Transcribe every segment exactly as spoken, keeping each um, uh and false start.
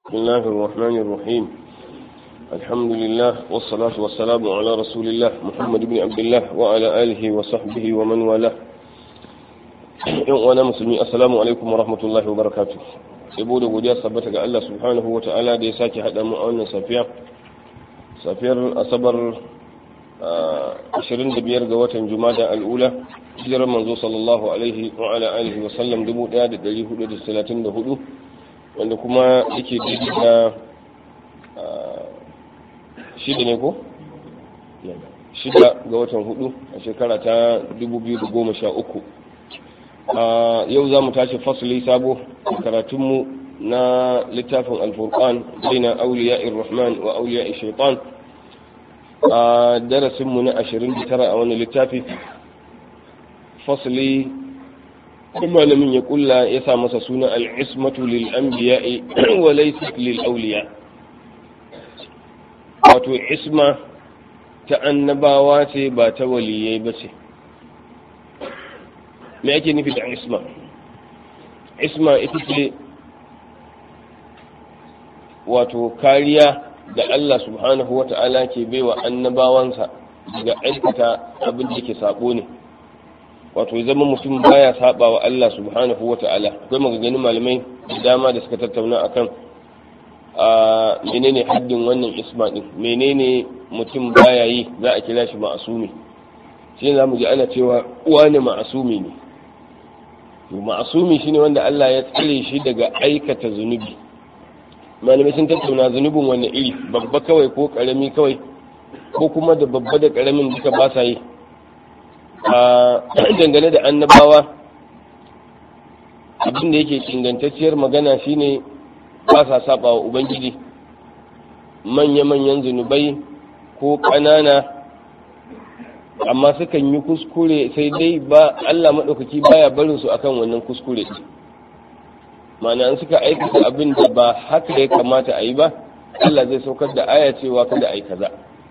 بسم الله الرحمن الرحيم. الحمد لله والصلاة والسلام على رسول الله محمد بن عبد الله وعلى آله وصحبه ومن والاه. وانا مسلمي السلام عليكم ورحمة الله وبركاته. yabo da godiya sabbata ga Allah subhanahu wa ta'ala da ya sake haɗa mu a wannan safiya safiyar asabar ashirin da biyar ga watan jumada al'ula hijirar manzo sallallahu alaihi wa ala alihi wa sallam dubu ɗaya da ɗari hudu da talatin da hudu wanda kuma yake daidai da shida ne ko shida ga watan hudu a shekara ta dubu biyu da goma sha uku. yau za mu tashi fasali sabo karatunmu na littafin alfurqan baina awliya'ir rahman wa awliya'ish shaitan a darasinmu na ashirin da tara a wannan littafi. fasali kuma malamin ya kulla ya sa masa suna al-ismatu lil anbiya'i wa laysa lil awliya, wato isma ta annabawa ce ba ta waliyai ba ce. me ake nufi da isma? isma ita ce wato kariya da Allah subhanahu wa ta'ala ke baiwa annabawansa daga aikata abin da ke sabo ne, wato ya zama mutum baya saba wa Allah subhanahu wa ta'ala. akwai maganganun malamai da dama da suka tattauna akan a menene haddin wannan isma din, menene mutum baya yi za a kira shi ma'asumi. shi za mu ji ana cewa wani ma'asumi ne. ma'asumi shine wanda Allah ya tsare shi daga aikata zunubi. malamai sun tattauna zunubin wanne iri, babba kawai ko karami kawai, ko kuma da babba da karamin duka ba sa yi. a dangane da annabawa abin da yake ingantacciyar magana shine ba sa saba wa ubangiji. manya-manyan zunubai ko ƙanana amma sukan yi kuskure, sai dai ba Allah maɗaukaki baya barin su akan wannan kuskure. ma'ana an suka aikata abin da ba haka ya kamata a yi ba, Allah zai saukar da aya cewa kada a yi kaza.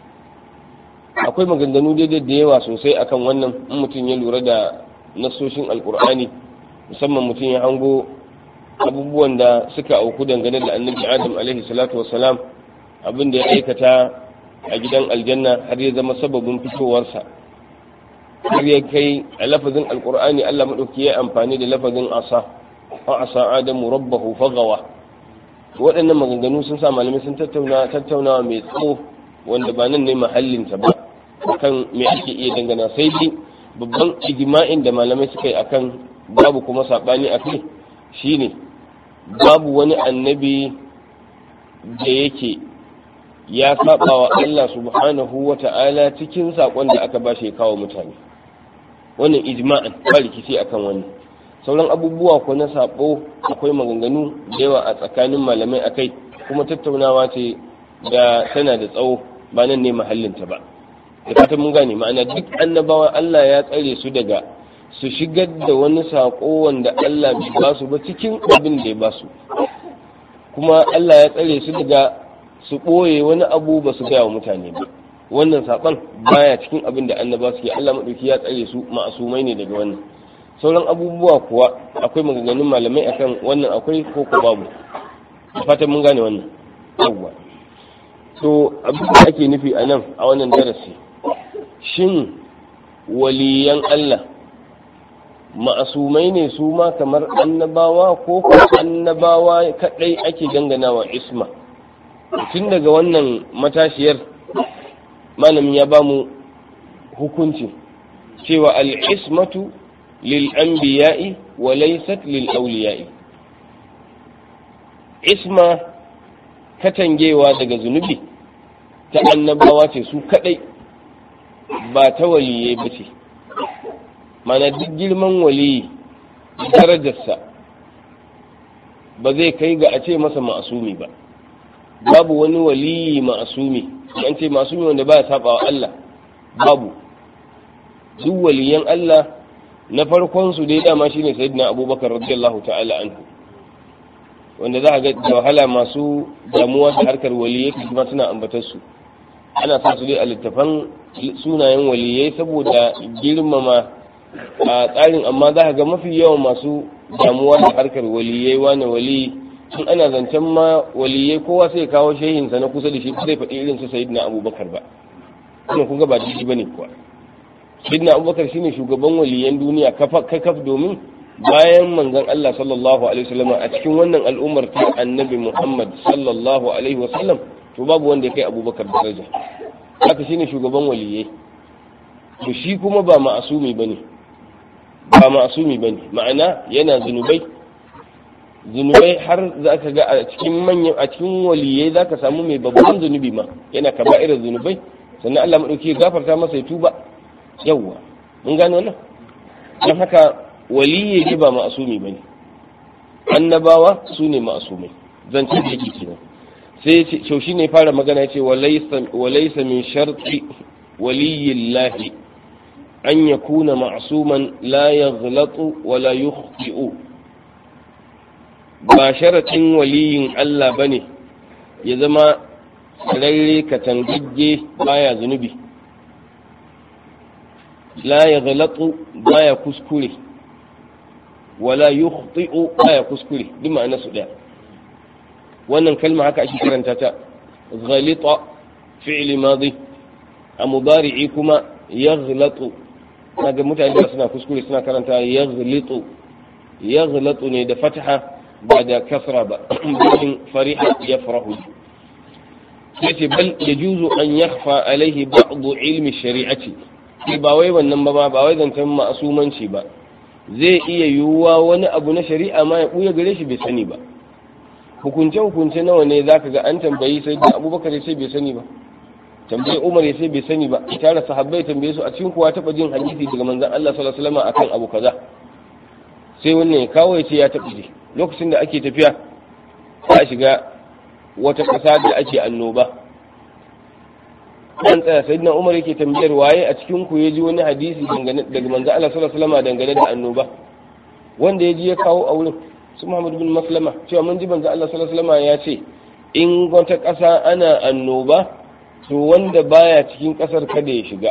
akwai maganganu daidai da yawa sosai akan wannan in mutum ya lura da nasoshin alkur'ani, musamman mutum ya hango abubuwan da suka auku dangane da annabi adam alaihi salatu wassalam, abin da ya aikata a gidan aljanna har ya zama sababin fitowarsa, har ya kai a lafazin alkur'ani Allah maɗauki ya amfani da lafazin asa a asa adamu rabbahu fagawa. waɗannan maganganu sun sa malamai sun tattauna tattaunawa mai tsawo wanda ba nan ne mahallinta ba kan me ake iya dangana, sai dai babban ijma'in da malamai suka yi akan babu kuma saɓani a kai shine babu wani annabi da yake ya saba wa Allah subhanahu wa ta'ala cikin saƙon da aka bashi ya kawo mutane. wannan ijma'an ba rikici akan wannan. sauran abubuwa ko na sabo akwai maganganu da yawa a tsakanin malamai akai, kuma tattaunawa ce da tana da tsawo, ba nan ne mahallinta ba. da fatan mun gane, ma'ana duk annabawa Allah ya tsare su daga su shigar da wani sako wanda Allah bai ba su ba cikin abin da ya ba su, kuma Allah ya tsare su daga su ɓoye wani abu ba su gaya wa mutane ba. wannan saƙon baya cikin abin da annaba suke. Allah maɗauki ya tsare su, ma'asumai ne daga wannan. sauran abubuwa kuwa akwai maganganun malamai akan wannan, akwai ko ko babu. fatan mun gane wannan yawwa. to abin da ake nufi a nan a wannan darasi, shin waliyan Allah ma'asumai ne su ma kamar annabawa, ko ko annabawa kadai ake danganawa isma? tun daga wannan matashiyar malamin ya ba mu hukunci cewa al-ismatu lil anbiya'i wa laysat lil awliya'i. isma katangewa daga zunubi ta annabawa ce su kadai, ba ta waliyai ba ce. mana duk girman waliyi darajarsa ba zai kai ga a ce masa ma'asumi ba. babu wani waliyi ma'asumi, an ce ma'asumi wanda ba ya saba wa Allah, babu. duk waliyan Allah na farkon su dai dama shine sayyidina Abubakar radiyallahu ta'ala anhu, wanda za a ga da wahala masu damuwa da harkar waliyai kuma suna ambatar su. ana sa su dai a littafan sunayen waliyai saboda girmama a tsarin, amma za a ga mafi yawan masu damuwa da harkar waliyai, wani wali in ana zancen ma waliyai kowa sai kawo shehinsa na kusa da shi zai faɗi irin su sayyidina abubakar ba kuma kun ga ba daidai bane kuwa. sayyidina abubakar shine shugaban waliyan duniya kafa kaf domin bayan manzon Allah sallallahu alaihi wasallam a cikin wannan al'ummar ta annabi Muhammad sallallahu alaihi wasallam to babu wanda ya kai abubakar daraja, haka shine shugaban waliyai. to shi kuma ba ma'asumi bane ba ma'asumi bane ma'ana yana zunubai zunubai har za ka ga a cikin manyan a cikin waliyai za ka samu mai babban zunubi ma yana kaba'irar zunubai sannan Allah madauki ya gafarta masa ya tuba. yawwa mun gane wannan. don haka waliyai ne ba ma'asumi bane, annabawa su ne ma'asumai, zancen da yake kenan. sai ce shi ne fara magana ya ce walaysa min sharti waliyillahi an yakuna ma'suman la yaghlatu wa la yukhti'u. ba sharatin waliyin Allah bane ya zama tsararre katangagge baya zunubi, la yaghlatu baya kuskure wala yukhti'u baya kuskure, duk ma'ana su daya. wannan kalma haka ake karanta ta ghalita fi'li madi, a mudari'i kuma yaghlatu. kaga mutane suna kuskure suna karanta yaghlitu, yaghlatu ne da fataha ba da kasra ba bayan fariha yafrahu. sai bal yajuzu an yakhfa alaihi ba'd ilmi shari'ati, ba wai wannan ba ba wai zantan ma'asumanci ba, zai iya yiwuwa wani abu na shari'a ma ya buya gare shi bai sani ba. hukunce hukunce nawa ne zaka ga an tambayi sai da Abubakar sai bai sani ba, tambayi Umar sai bai sani ba, tare sahabbai tambaye su a cikin kuwa taba jin hadisi daga manzon Allah sallallahu alaihi wasallam akan abu kaza, sai wannan ya kawo ya ce ya taba ji. lokacin da ake tafiya a shiga wata ƙasa da ake annoba, an tsaya sayyidina Umar yake tambayar waye a cikin ku ya ji wani hadisi dangane daga manzon Allah sallallahu alaihi wasallam dangane da annoba, wanda ya ji ya kawo a wurin su Muhammad bin Maslama cewa mun ji manzon Allah sallallahu alaihi wasallam ya ce in wata ƙasa ana annoba to wanda baya cikin ƙasar kada ya shiga.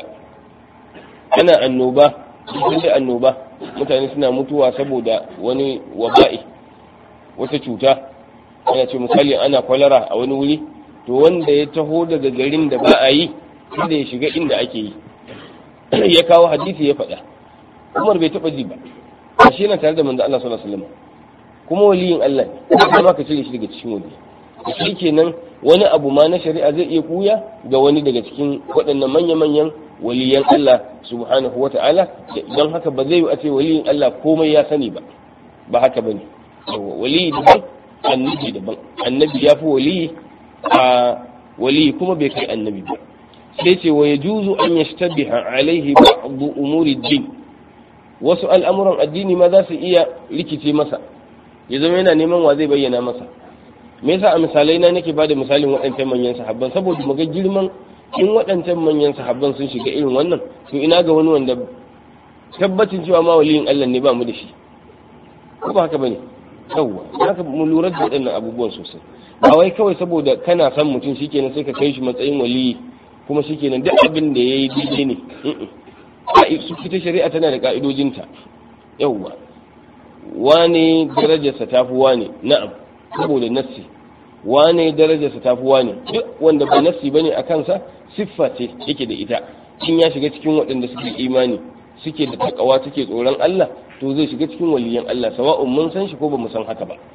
ana annoba sai annoba mutane suna mutuwa saboda wani waba'i, wata cuta, ana ce misali ana kwalara a wani wuri, to wanda ya taho daga garin da ba a yi kada ya shiga inda ake yi. ya kawo hadisi ya faɗa. Umar bai taɓa ji ba, a shi yana tare da manzo Allah sallallahu alaihi wasallam, kuma waliyin Allah ne, kuma ka cire shi daga cikin wali. shi kenan wani abu ma na shari'a zai iya kuya ga wani daga cikin waɗannan manya-manyan waliyan Allah subhanahu wa ta'ala, don haka ba zai yi a ce waliyin Allah komai ya sani ba, ba haka bane. waliyi daban, annabi daban. annabi ya fi waliyi a waliyi kuma bai kai annabi ba. sai ce wa yajuzu an yashtabiha alaihi ba'd umuri din, wasu al'amuran addini ma za su iya rikice masa, ya zama yana neman wa zai bayyana masa. me yasa a misalai na nake bada misalin waɗancan manyan sahabban, saboda mu ga girman in waɗancan manyan sahabban sun shiga irin wannan, to ina ga wani wanda tabbacin cewa ma waliyin Allah ne ba mu da shi, ko ba haka bane? yawwa haka mu lura da waɗannan abubuwan sosai. ba wai kawai saboda kana san mutum shikenan sai ka kai shi matsayin waliyi kuma shikenan duk abin da yayi daidai ne. su ita shari'a tana da ka'idojinta. yawwa wane darajarsa tafi wane, na'am saboda nassi, wane darajarsa tafi wane, duk wanda ba nassi bane a kansa siffa ce yake da ita. in ya shiga cikin waɗanda suke imani, suke da takawa, suke tsoron Allah, to zai shiga cikin waliyan Allah, sawa'un mun san shi ko ba mu san haka ba.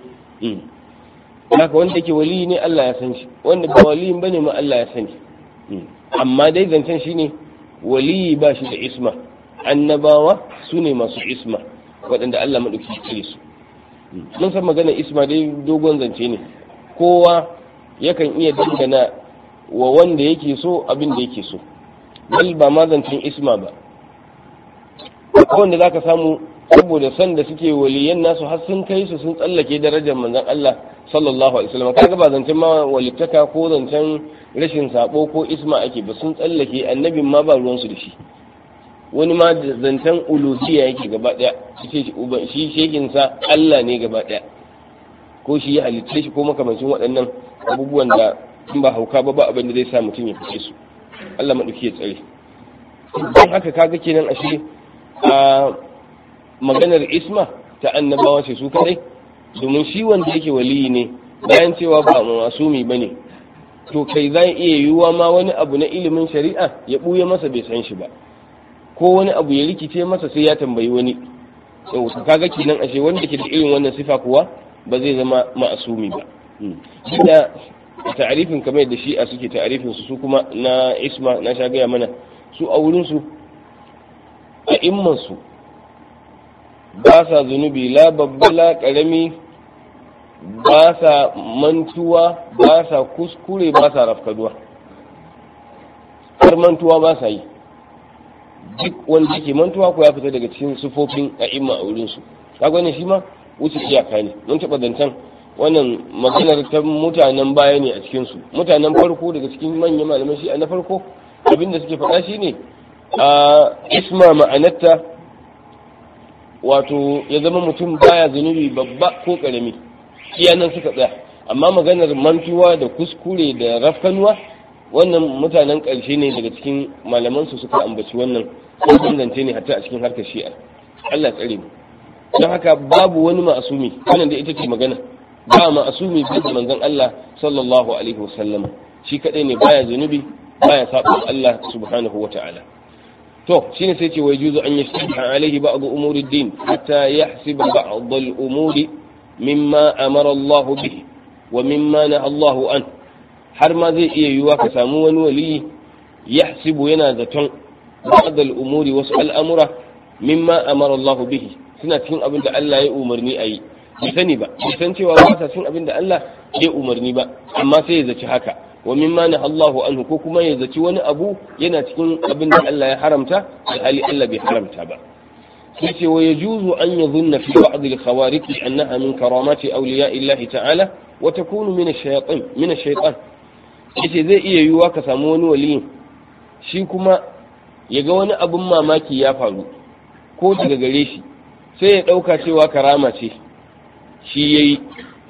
haka wanda yake waliyi ne Allah ya san shi, wanda ba waliyin bane ma Allah ya sani. amma dai zancen shine waliyi ba shi da isma, annabawa su ne masu isma waɗanda Allah maɗauki kire su. mun san magana isma dai dogon zance ne, kowa yakan iya dangana wa wanda yake so abin da yake so, bal ba ma zancen isma ba. wanda za ka samu saboda san da suke waliyan nasu har sun kai su sun tsallake darajar manzon Allah sallallahu alaihi wasallam. kaga ba zancen ma walittaka ko zancen rashin sabo ko isma ake ba, sun tsallake annabin ma ba ruwansu da shi. wani ma zancen uluhiyya yake gaba daya, shi shekin sa Allah ne gaba daya, ko shi ya halitta shi ko makamancin waɗannan abubuwan da in ba hauka ba ba abin da zai sa mutum ya fice su. Allah madauki ya tsare. don haka kaga kenan ashe a maganar isma ta annabawa ce su kadai, domin shi wanda yake waliyi ne bayan cewa ba masumi bane, to kai zai iya yiwuwa ma wani abu na ilimin shari'a ya buya masa bai san shi ba, ko wani abu ya rikice masa sai ya tambayi wani. yau kaga kenan ashe wanda ke da irin wannan sifa kuwa ba zai zama ma'asumi ba. da ta'arifin kamar da shi'a suke ta'arifin su su kuma na isma na sha gaya mana, su a wurin su a imman su ba sa zunubi la babba la karami, ba sa mantuwa, ba sa kuskure, ba sa rafkaduwa, har mantuwa ba sa yi. duk wanda yake mantuwa ko ya fita daga cikin sufofin a'imma a wurin su. kaga wannan shi ma wuce iyaka ne. mun taɓa zancan wannan maganar ta mutanen baya ne a cikin su. mutanen farko daga cikin manyan malaman shi a na farko abinda suke faɗa shine a isma ma'anarta wato ya zama mutum baya zunubi babba ko karami, iya nan suka tsaya. amma maganar mantuwa da kuskure da rafkanuwa, wannan mutanen ƙarshe ne daga cikin malaman su suka ambaci wannan sun zance ne hatta a cikin harkar shi'a. Allah tsare mu. don haka babu wani ma'asumi, wannan da ita ce magana, ba ma'asumi bin manzon Allah sallallahu alaihi wasallam, shi kadai ne baya zunubi baya saba Allah subhanahu wata'ala. to shine sai ce wai juzu an yashtaha alaihi ba'd umuri din hatta yahsiba ba'd al-umuri mimma amara Allah bihi wa mimma naha Allah an. har ma zai iya yiwuwa ka samu wani wali yahsibu yana zaton ba'd al-umuri wasu al'amura mimma amara Allah bihi suna cikin abin da Allah ya umarni a yi, bai sani ba, bai san cewa ba sa cikin abin da Allah ya umarni ba, amma sai ya zaci haka. wa mimma na Allahu anhu, ko kuma ya zaci wani abu yana cikin abin da Allah ya haramta alhali Allah bai haramta ba. sai ce wa yajuzu an yadhunna fi ba'd al-khawariq annaha min karamati awliya Allah ta'ala wa takunu min ash-shaytan min ash-shaytan. yace zai iya yiwuwa ka samu wani waliyin shi kuma ya ga wani abun mamaki ya faru ko daga gare shi, sai ya ɗauka cewa karama ce shi ya yi.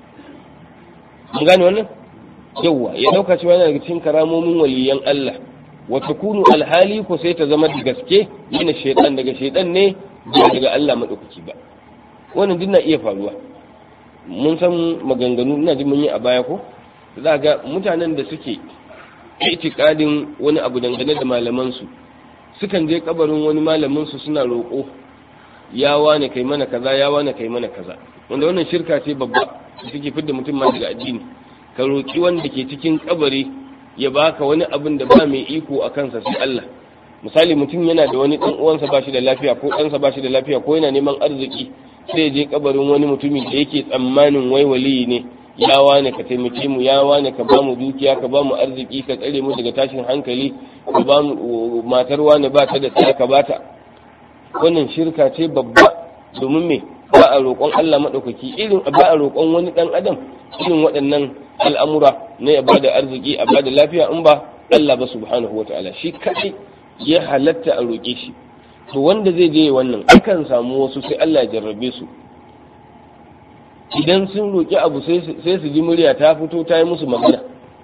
mun gane wannan? yawwa ya ɗauka cewa yana daga cikin karamomin waliyan Allah, wata kunu alhali ko sai ta zama da gaske yana shaidan, daga shaidan ne ba daga Allah maɗaukaki ba. wannan duk na iya faruwa. mun san maganganu, ina ji mun yi a baya ko za ga mutanen da suke itikadin wani abu dangane da malamansu sukan je kabarin wani malaminsu suna roƙo, ya wane kai mana kaza, ya wane kai mana kaza, wanda wannan shirka ce babba da take fidda mutum ma daga addini. ka roƙi wanda ke cikin kabari ya baka wani abin da ba mai iko a kansa sai Allah. misali mutum yana da wani dan uwansa ba shi da lafiya ko ɗansa ba shi da lafiya ko yana neman arziki, sai ya je kabarin wani mutumin da yake tsammanin wai waliyi ne, ya wane ka taimake mu, ya wane ka ba mu dukiya, ka ba mu arziki, ka tsare mu daga tashin hankali, ka ba mu matar wane ba ta da tsaya ka bata. wannan shirka ce babba, domin me ba a roƙon Allah maɗaukaki irin ba a roƙon wani ɗan adam irin waɗannan al'amura na ya bada arziki a bada lafiya in ba Allah ba subhanahu wa ta'ala. shi kaɗai ya halatta a roƙe shi. to wanda zai je wannan akan samu wasu sai Allah ya jarrabe su, idan sun roƙi abu sai su ji murya ta fito ta yi musu magana,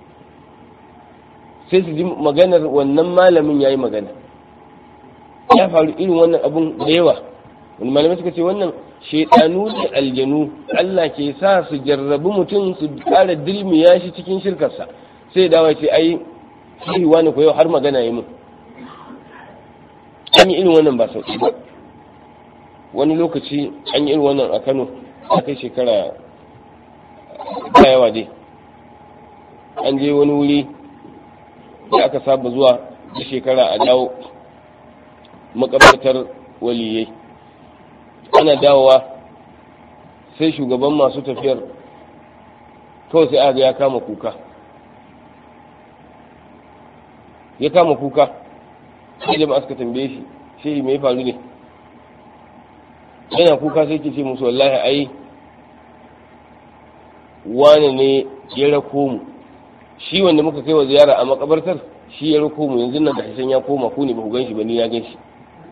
sai su ji maganar wannan malamin ya yi magana. ya faru irin wannan abun da yawa. wani malamai suka ce wannan shaidanu da aljanu Allah ke sa su jarrabi mutum su kara dilmiya shi cikin shirkarsa, sai dawa ce ai sai wani koyo har magana yi mun. an yi irin wannan ba sauki ba. wani lokaci an yi irin wannan a Kano a kai shekara da yawa dai, an je wani wuri da aka saba zuwa da shekara a dawo makabartar waliyai. ana dawowa sai shugaban masu tafiyar kawai sai aga ya kama kuka ya kama kuka sai jama'a suka tambaye shi shi me ya faru ne. yana kuka sai ke ce musu wallahi ai wane ne ya rako mu, shi wanda muka kai wa ziyara a makabartar shi ya rako mu, yanzu nan da hashen ya koma, ku ne ba ku gan shi ba, ni ya gan shi.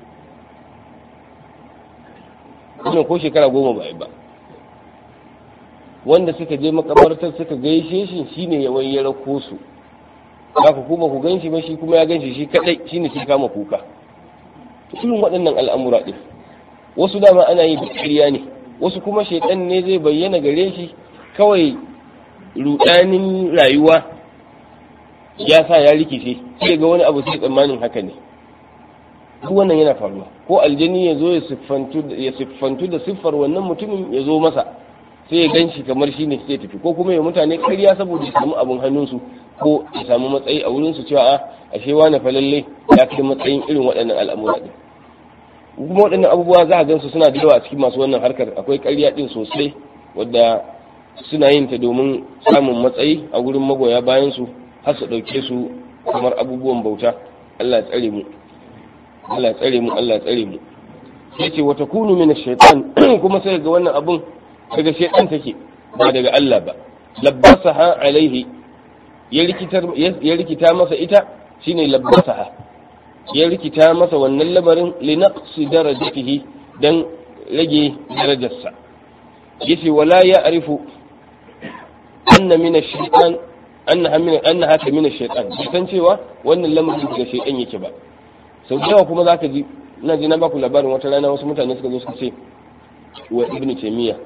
wannan ko shekara goma ba ba. wanda suka je makabartar suka gaishe shi shine ya wai ya rako su, za ku kuma ku gan shi ba, shi kuma ya gan shi shi kadai, shine shi kama kuka. irin waɗannan al'amura ɗin wasu dama ana yi da ƙarya ne, wasu kuma shaitan ne zai bayyana gare shi kawai rudanin rayuwa ya sa ya rikice sai ga wani abu sai tsammanin haka ne. Duk wannan yana faruwa, ko aljani ya zo ya siffantu da siffar wannan mutumin ya zo masa sai ya ganshi kamar shi ne sai tafi, ko kuma ya mutane karya saboda ya samu abin hannunsu ko ya samu matsayi a wurinsu cewa a ashe wani falalle ya kai matsayin irin waɗannan al'amura ɗin. Kuma waɗannan abubuwa za a gansu suna da yawa a cikin masu wannan harkar. Akwai karya ɗin sosai wadda suna yin ta domin samun matsayi a wurin magoya bayan su har su ɗauke su kamar abubuwan bauta. Allah ya tsare mu, Allah ya tsare mu, Allah ya tsare mu. Sai ce wata kunu min shaitan, kuma sai ga wannan abun daga shaitan take ba daga Allah ba. Labbasaha alaihi, ya rikita masa ita shine labbasaha, ya rikita masa wannan lamarin li naqsi darajatihi dan rage darajarsa. Yace wala ya arifu anna min ash-shaytan annaha min annaha min ash-shaytan, san cewa wannan lamarin daga shaytan yake ba. Sau da yawa kuma zaka ji, ina ji na baku labarin wata rana wasu mutane suka zo suka ce wa Ibn Taymiyyah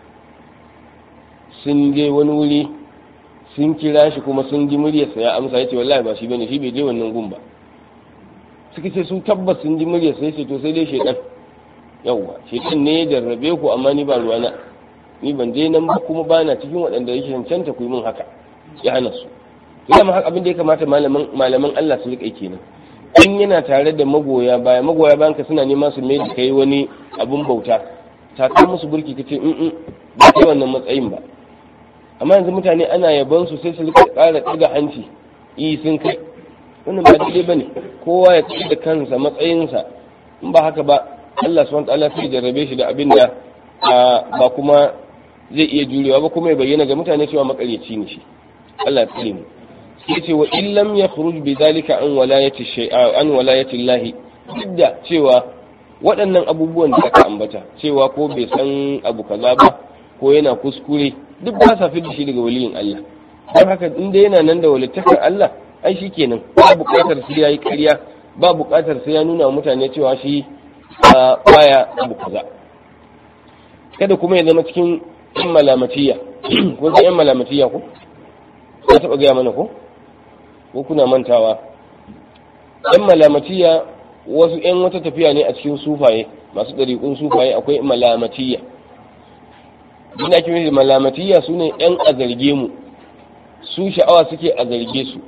sun je wani wuri sun kira shi kuma sun ji muryarsa ya amsa, ya ce wallahi ba shi bane, shi bai je wannan gun ba. Suka ce su tabbas sun ji muryarsa, ya ce to sai dai shaitan. Yawwa shaitan ne ya jarrabe ku, amma ni ba ruwana, ni ban je nan ba kuma ba na cikin waɗanda yake cancanta ku yi min haka, ya hana su. Ina ma haka abin da ya kamata malaman malaman Allah su riƙa kenan. In yana tare da magoya baya, magoya bayan ka suna neman su mai da kai wani abun bauta, ta kai musu burki kace in in ba kai wannan matsayin ba. Amma yanzu mutane ana yaban su sai su rika ƙara ɗiga hanci, yi sun kai, wannan ba daidai bane. Kowa ya ci da kansa matsayinsa, in ba haka ba Allah subhanahu wa ta'ala sai jarrabe shi da abin da ba kuma zai iya jurewa ba, kuma ya bayyana ga mutane cewa makaryaci ne shi. Allah ya tsare mu. Sai ce wa in lam yakhruj bi zalika an walayati shay'a an walayati Allah, duk cewa waɗannan abubuwan da aka ambata cewa ko bai san abu kaza ba ko yana kuskure, duk ba sa fidda shi daga waliyin Allah. Don haka inda yana nan da walittakar Allah, ai shi kenan, ba buƙatar sai yayi ƙarya, ba buƙatar sai ya nuna wa mutane cewa shi baya abu kaza. Kada kuma ya zama cikin yan malamatiya, ko sai yan malamatiya ko ka taɓa gaya mana ko ko kuna mantawa. Yan malamatiya wasu yan wata tafiya ne a cikin sufaye, masu ɗariƙun sufaye akwai malamatiya. Ina kimi malamatiya su ne yan a zarge mu, su sha'awa suke a zarge su,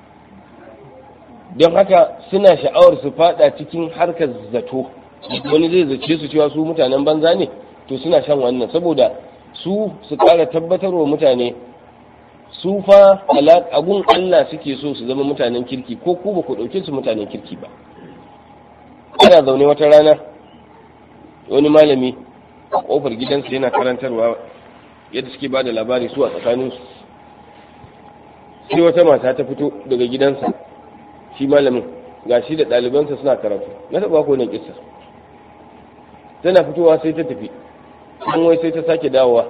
don haka suna sha'awar su fada cikin harkar zato. Wani zai zace su cewa su mutanen banza ne, to suna shan wannan saboda su su ƙara tabbatarwa mutane su fa abun Allah suke so su zama mutanen kirki, ko ku ba ku ɗauke su mutanen kirki ba. Ana zaune wata rana wani malami a ƙofar gidansa yana karantarwa, yadda suke ba da labari su a tsakaninsu. Sai wata mata ta fito daga gidansa, shi malamin ga shi da ɗalibansa suna karatu, na taɓa ko nan kissa. Tana fitowa sai ta tafi, an wai sai ta sake dawowa,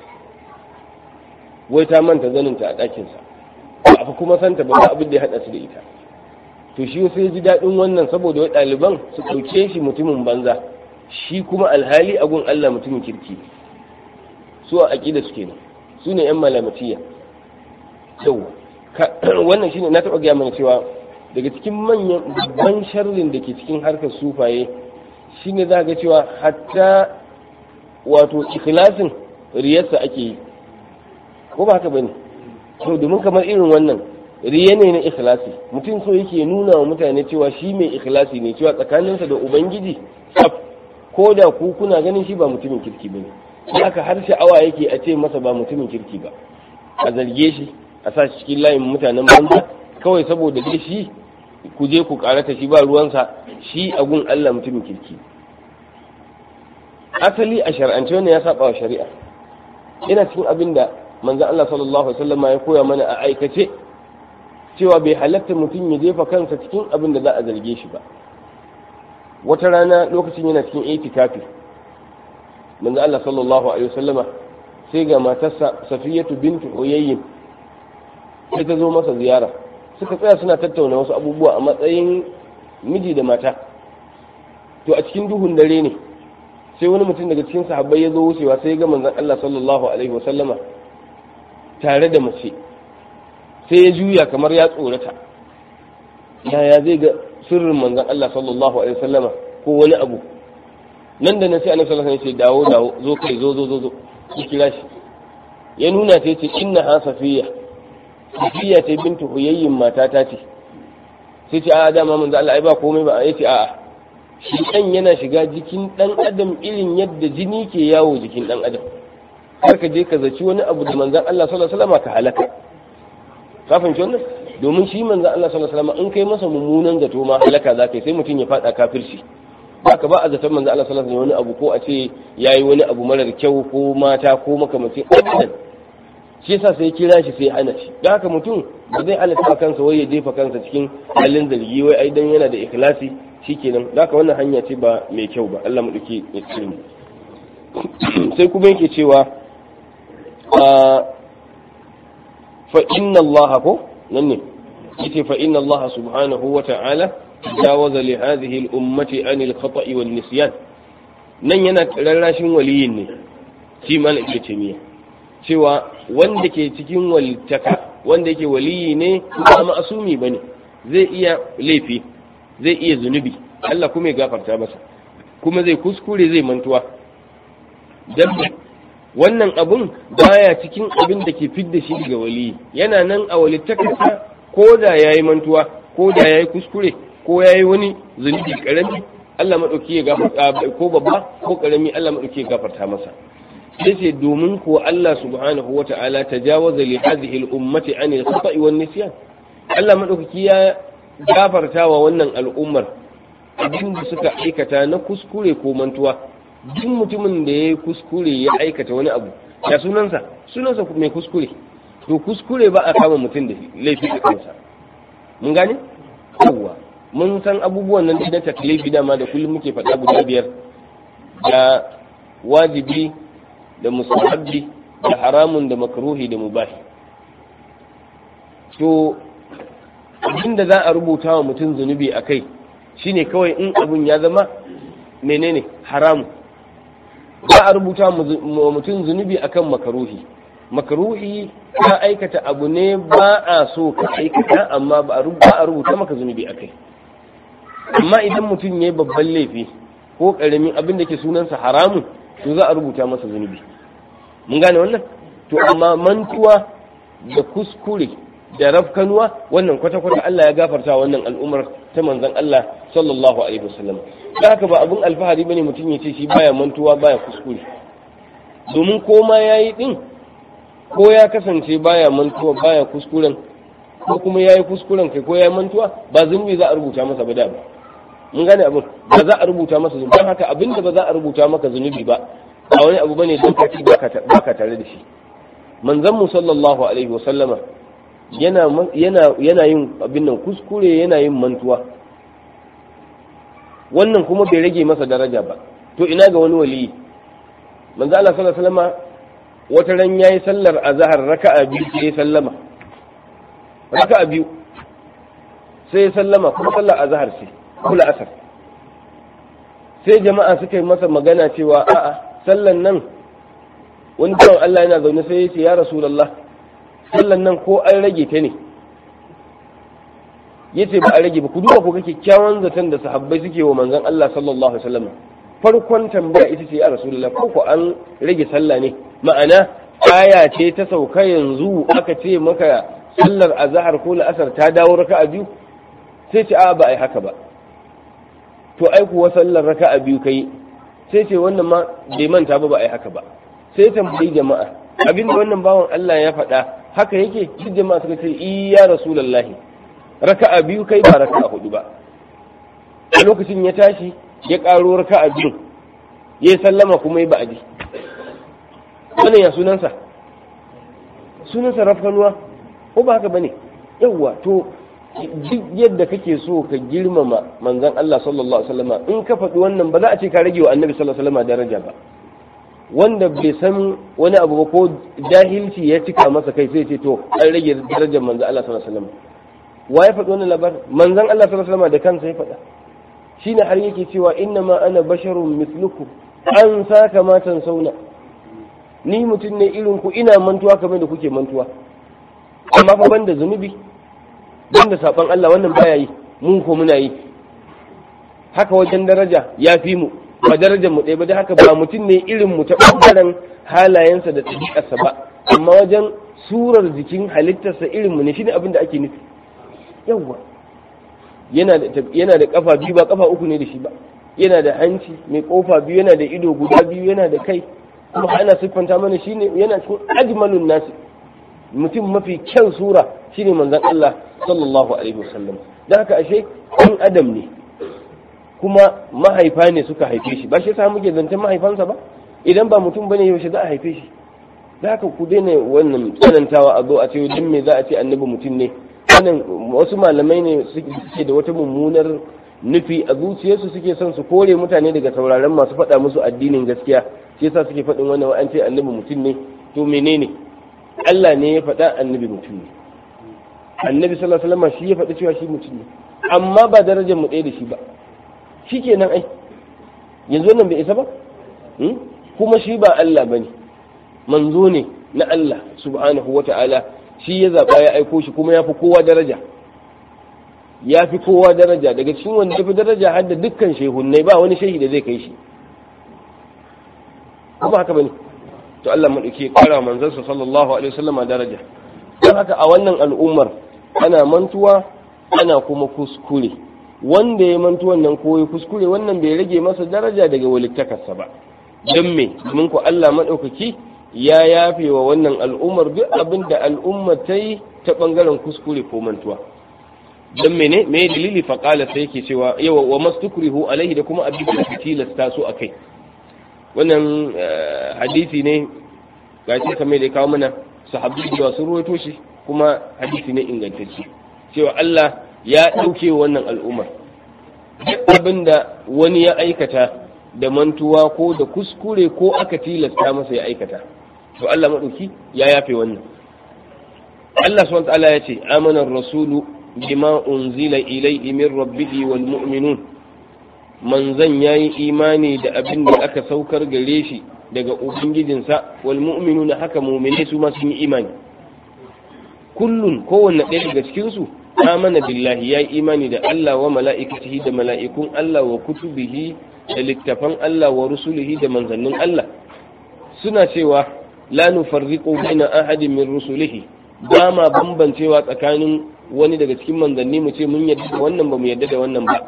wai ta manta zaninta a ɗakinsa, ba kuma santa ba ba abin da ya haɗa su da ita. To shi sai ji daɗin wannan saboda wai ɗaliban su ɗauke shi mutumin banza, shi kuma alhali a gun Allah mutumin kirki. Su a aƙida su kenan, su ne ‘yan malamatiya. Yau, wannan shine na taɓa gaya mana cewa daga cikin manyan babban sharrin da ke cikin harkar sufaye shine za ga cewa hatta wato ikhlasin riyarsa ake yi, ko ba haka bane? To domin kamar irin wannan riya ne na ikhlasi, mutum so yake nuna wa mutane cewa shi mai ikhlasi ne, cewa tsakaninsa da ubangiji tsaf, ko da ku kuna ganin shi ba mutumin kirki bane. Haka har sha'awa yake a ce masa ba mutumin kirki ba, a zarge shi, a sa shi cikin layin mutanen banza kawai saboda dai shi ku je ku karata shi ba ruwansa, shi a gun Allah mutumin kirki. Asali a shar'ance wannan ya saba wa shari'a. Ina cikin abin da manzon Allah sallallahu alaihi wasallam ya koya mana a aikace, cewa bai halatta mutum ya jefa kansa cikin abin da za a zarge shi ba. Wata rana lokacin yana cikin itikafi, manzon Allah sallallahu alaihi wasallama sai ga matarsa Safiyatu bintu Uyayyin sai ta zo masa ziyara, suka tsaya suna tattauna wasu abubuwa a matsayin miji da mata. To a cikin duhun dare ne, sai wani mutum daga cikin sahabbai ya zo wucewa sai ya ga manzon Allah sallallahu alaihi wasallama tare da mace, sai ya juya kamar ya tsorata, yaya zai ga sirrin manzon Allah sallallahu alaihi wasallama ko wani abu. Nan da nan sai annabi sallallahu alaihi wasallam ya ce dawo dawo, zo kai zo zo zo zo, ya kira shi, ya nuna ta yace inna ha safiya, safiya ce bintu huyayyin matata ce. Sai ce a dama manzon Allah ai ba komai ba, yace a'a shi ɗan yana shiga jikin ɗan adam irin yadda jini ke yawo jikin ɗan adam, har ka je ka zaci wani abu da manzan Allah sallallahu alaihi wasallam ka halaka. Ka fahimci wannan? Domin shi manzan Allah sallallahu alaihi wasallam in kai masa mummunan zato ma halaka za ka yi, sai mutum ya faɗa kafirci. Haka ba a zaton manzan Allah sallallahu alaihi wasallam wani abu ko a ce yayi wani abu marar kyau ko mata ko makamacin abadan. Shi yasa sai kira shi sai hana shi. Da haka mutum ba zai halatta kansa wai ya jefa kansa cikin halin zargi wai ai dan yana da ikhlasi shikenan. Da haka wannan hanya ce ba mai kyau ba. Allah mu dauki ilimi. Sai kuma yake cewa fa inna Allah ko nan ne yace fa inna Allah subhanahu wa ta'ala tajawaza li hadhihi al-ummati an al-khata'i wal nisyan. Nan yana rarrashin waliyin ne shi ma na temiya cewa wanda ke cikin walitaka wanda yake waliyi ne ba ma'asumi bane, zai iya laifi, zai iya zunubi, Allah kuma ya gafarta masa, kuma zai kuskure, zai mantuwa. Dan wannan abun baya cikin abin da ke fidda shi daga waliyi, yana nan a walittakarsa ko da yayi mantuwa ko da yayi kuskure ko yayi wani zunubi karami, Allah madauki ya gafarta, ko babba ko karami, Allah madauki ya gafarta masa. yace domin ko Allah subhanahu wata'ala tajawaza li hadhihi al-ummati an al-khata'i wan nisyan. Allah madaukaki ya gafarta wa wannan al'ummar abin da suka aikata na kuskure ko mantuwa. Duk mutumin da ya kuskure ya aikata wani abu, ya sunansa sunansa mai kuskure. To kuskure ba a kama mutum da laifi a kansa. Mun gane? Yawwa mun san abubuwan nan da taklifi dama da kullum muke faɗa guda biyar, da wajibi da mustahabbi da haramun da makruhi da mubahi. To abinda za a rubuta wa mutum zunubi a kai shine kawai in abun ya zama menene haramu. Za a rubuta wa mutum zunubi akan makruhi. Makruhi ka aikata abu ne ba a so ka aikata, amma ba a rubuta maka zunubi a kai. Amma idan mutum ya yi babban laifi ko ƙaramin abin da ke sunansa haramun, to za a rubuta masa zunubi. Mun gane wannan? To amma mantuwa da kuskure da rafkanuwa wannan kwata-kwata Allah ya gafarta wannan al'ummar ta manzon Allah sallallahu alaihi wasallam. Da haka ba abun alfahari bane mutum ya ce shi baya mantuwa baya kuskure. Domin ko ma yayi din, ko ya kasance baya mantuwa baya kuskuren, ko kuma yayi kuskuren kai ko yayi mantuwa, ba zunubi za a rubuta masa ba da ba. Mun gane abin, ba za a rubuta masa zunubi. Don haka abinda ba za a rubuta maka zunubi ba, ba wani abu bane don kaci baka tare da shi. Manzon mu sallallahu alaihi wa sallama yana yana yana yin abin nan kuskure, yana yin mantuwa. Wannan kuma bai rage masa daraja ba. To ina ga wani waliyi? Manzo Allah sallallahu alaihi wasallama wata ran yayi sallar azhar raka'a biyu sai sallama. Raka'a biyu sai sallama, kuma sallar azhar sai kula asar. Sai jama'a suka yi masa magana cewa a'a sallan nan, wani bawan Allah yana zaune sai ya ce ya Rasulullah, sallan nan ko an rage ta ne? Yace ba a rage ba. Ku duba ku ga kyakkyawan zaton da sahabbai suke wa manzon Allah sallallahu alaihi wasallam. Farkon tambaya ita ce ya Rasulullah, ko ko an rage sallah ne? Ma'ana aya ce ta sauka yanzu aka ce maka sallar azhar ko la'asar ta dawo raka'a biyu? Sai ce a ba ai haka ba. To ai kuwa sallar raka'a biyu kai. Sai ce wannan ma bai manta ba ba ai haka ba. Sai tambayi jama'a, abinda wannan bawan Allah ya faɗa haka yake? Duk jama'a suka ce iya Rasulullahi, raka'a biyu kai ba raka'a hudu ba. A lokacin ya tashi ya ƙaro raka'a biyu, ya sallama kuma ya ba'adi. Wannan ya sunansa? Sunansa rafkanuwa ko ba haka bane? Yawwa, to duk yadda kake so ka girmama manzon Allah sallallahu alaihi wasallam, in ka faɗi wannan ba za a ce ka rage wa annabi sallallahu alaihi wasallam daraja ba. Wanda bai san wani abu ba ko jahilci ya cika masa kai sai ce to an rage darajar manzon Allah sallallahu alaihi wasallam. Wa ya faɗi wannan labarin? Manzon Allah sallallahu alaihi wasallam da kansa ya faɗa. Shine har yake cewa inna ma ana basharun mithlukum an saka matan sauna ni mutum ne irin ku ina mantuwa kamar da kuke mantuwa amma fa banda zunubi banda saban Allah wannan baya yi mun ko muna yi haka wajen daraja ya fi mu ba darajar mu ɗaya ba da haka ba mutum ne irin mu ta ɓangaren halayensa da ɗabi'arsa ba amma wajen surar jikin halittarsa irin mu ne shine abin da ake nufi yawwa yana da yana da kafa biyu ba kafa uku ne da shi ba yana da hanci mai kofa biyu yana da ido guda biyu yana da kai kuma ana siffanta mana shine yana cikin ajmalun nasi mutum mafi kyan sura shine manzon Allah sallallahu alaihi wasallam dan haka ashe ɗan adam ne kuma mahaifa ne suka haife shi ba shi yasa muke zancen mahaifansa ba idan ba mutum bane yaushe za a haife shi da haka ku daina wannan tsanantawa a zo a ce din me za a ce annabi mutum ne wannan wasu malamai ne suke da wata mummunar nufi a zuciyarsu suke son su kore mutane daga sauraron masu faɗa musu addinin gaskiya shi yasa suke faɗin wannan an ce annabi mutum ne to menene Allah ne ya faɗa annabi mutum ne annabi sallallahu alaihi wasallam shi ya faɗi cewa shi mutum ne amma ba darajar mu ɗaya da shi ba shikenan ai yanzu wannan bai isa ba kuma shi ba Allah bane manzo ne na Allah subhanahu wata'ala shi ya zaba ya aiko shi kuma ya fi kowa daraja ya fi kowa daraja daga cikin wanda ya fi daraja har da dukkan shehunnai ba wani shehi da zai kai shi kuma haka bane to Allah mu dake kara manzansa sallallahu alaihi wasallama daraja don haka a wannan al'ummar ana mantuwa ana kuma kuskure wanda ya mantuwan nan ko ya kuskure wannan bai rage masa daraja daga walittakarsa ba don me domin ko Allah madaukaki ya yafe wa wannan al'ummar duk abin da al'ummar ta yi ta bangaren kuskure ko mantuwa don mene me dalili faqala sai yake cewa yawa wa mastukrihu alaihi da kuma abin da tilasta su akai wannan hadisi ne gashi kamar da kawo mana sahabbai da sun ruwaito shi kuma hadisi ne ingantacce cewa Allah ya dauke wannan al'ummar duk abin da wani ya aikata da mantuwa ko da kuskure ko aka tilasta masa ya aikata to Allah madauki ya yafe wannan Allah subhanahu wa ta'ala ya ce amana ar-rasulu bima unzila ilayhi min rabbihi wal mu'minun manzan yayi imani da abin da aka saukar gare shi daga ubangijinsa wal mu'minuna haka mu'mini su ma sun yi imani kullun kowanne ɗaya daga cikin su amana billahi yayi imani da Allah wa mala'ikatihi da mala'ikun Allah wa kutubihi da littafan Allah wa rusulihi da manzannin Allah suna cewa la nufarriqu baina ahadin min rusulihi ba ma bambancewa tsakanin wani daga cikin manzanni mu ce mun yadda da wannan ba mu yadda da wannan ba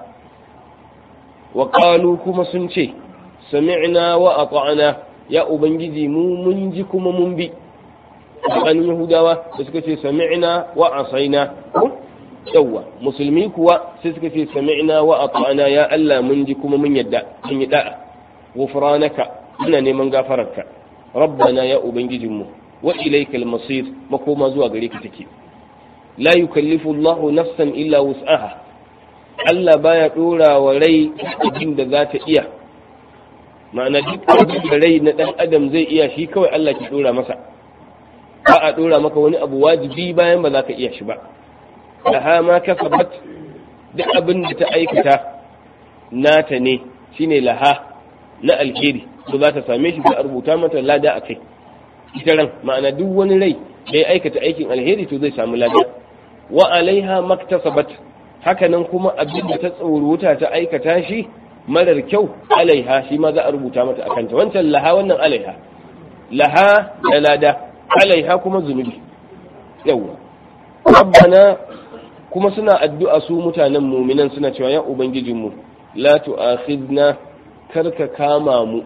wa qalu kuma sun ce sami'na wa ata'na ya ubangiji mu mun ji kuma mun bi tsakanin yahudawa da suka ce sami'na wa asaina yawa musulmi kuwa sai suka ce sami'na wa ata'na ya Allah mun ji kuma mun yadda mun yi da'a ghufranaka muna neman gafararka rabbana ya ubangijinmu wa ilaykal masir makoma zuwa gare ka take la yukallifu Allahu nafsan illa wus'aha Allah baya dora wa rai abin da za ta iya ma'ana duk abin da rai na dan adam zai iya shi kawai Allah ke dora masa ba a dora maka wani abu wajibi bayan ba za ka iya shi ba laha ma kasabat duk abin da ta aikata nata ne shine laha na alheri to za ta same shi da rubuta mata lada a kai ita ran ma'ana duk wani rai da ya aikata aikin alheri to zai samu lada wa alaiha maktasabat hakanan kuma abin da ta tsoruta ta aikata shi marar kyau alaiha shi ma za a rubuta mata akan ta wancan laha wannan alaiha laha da lada alaiha kuma zunubi yawa rabbana kuma suna addu'a su mutanen mu'minan suna cewa ya ubangijinmu la tu'akhidna karka kama mu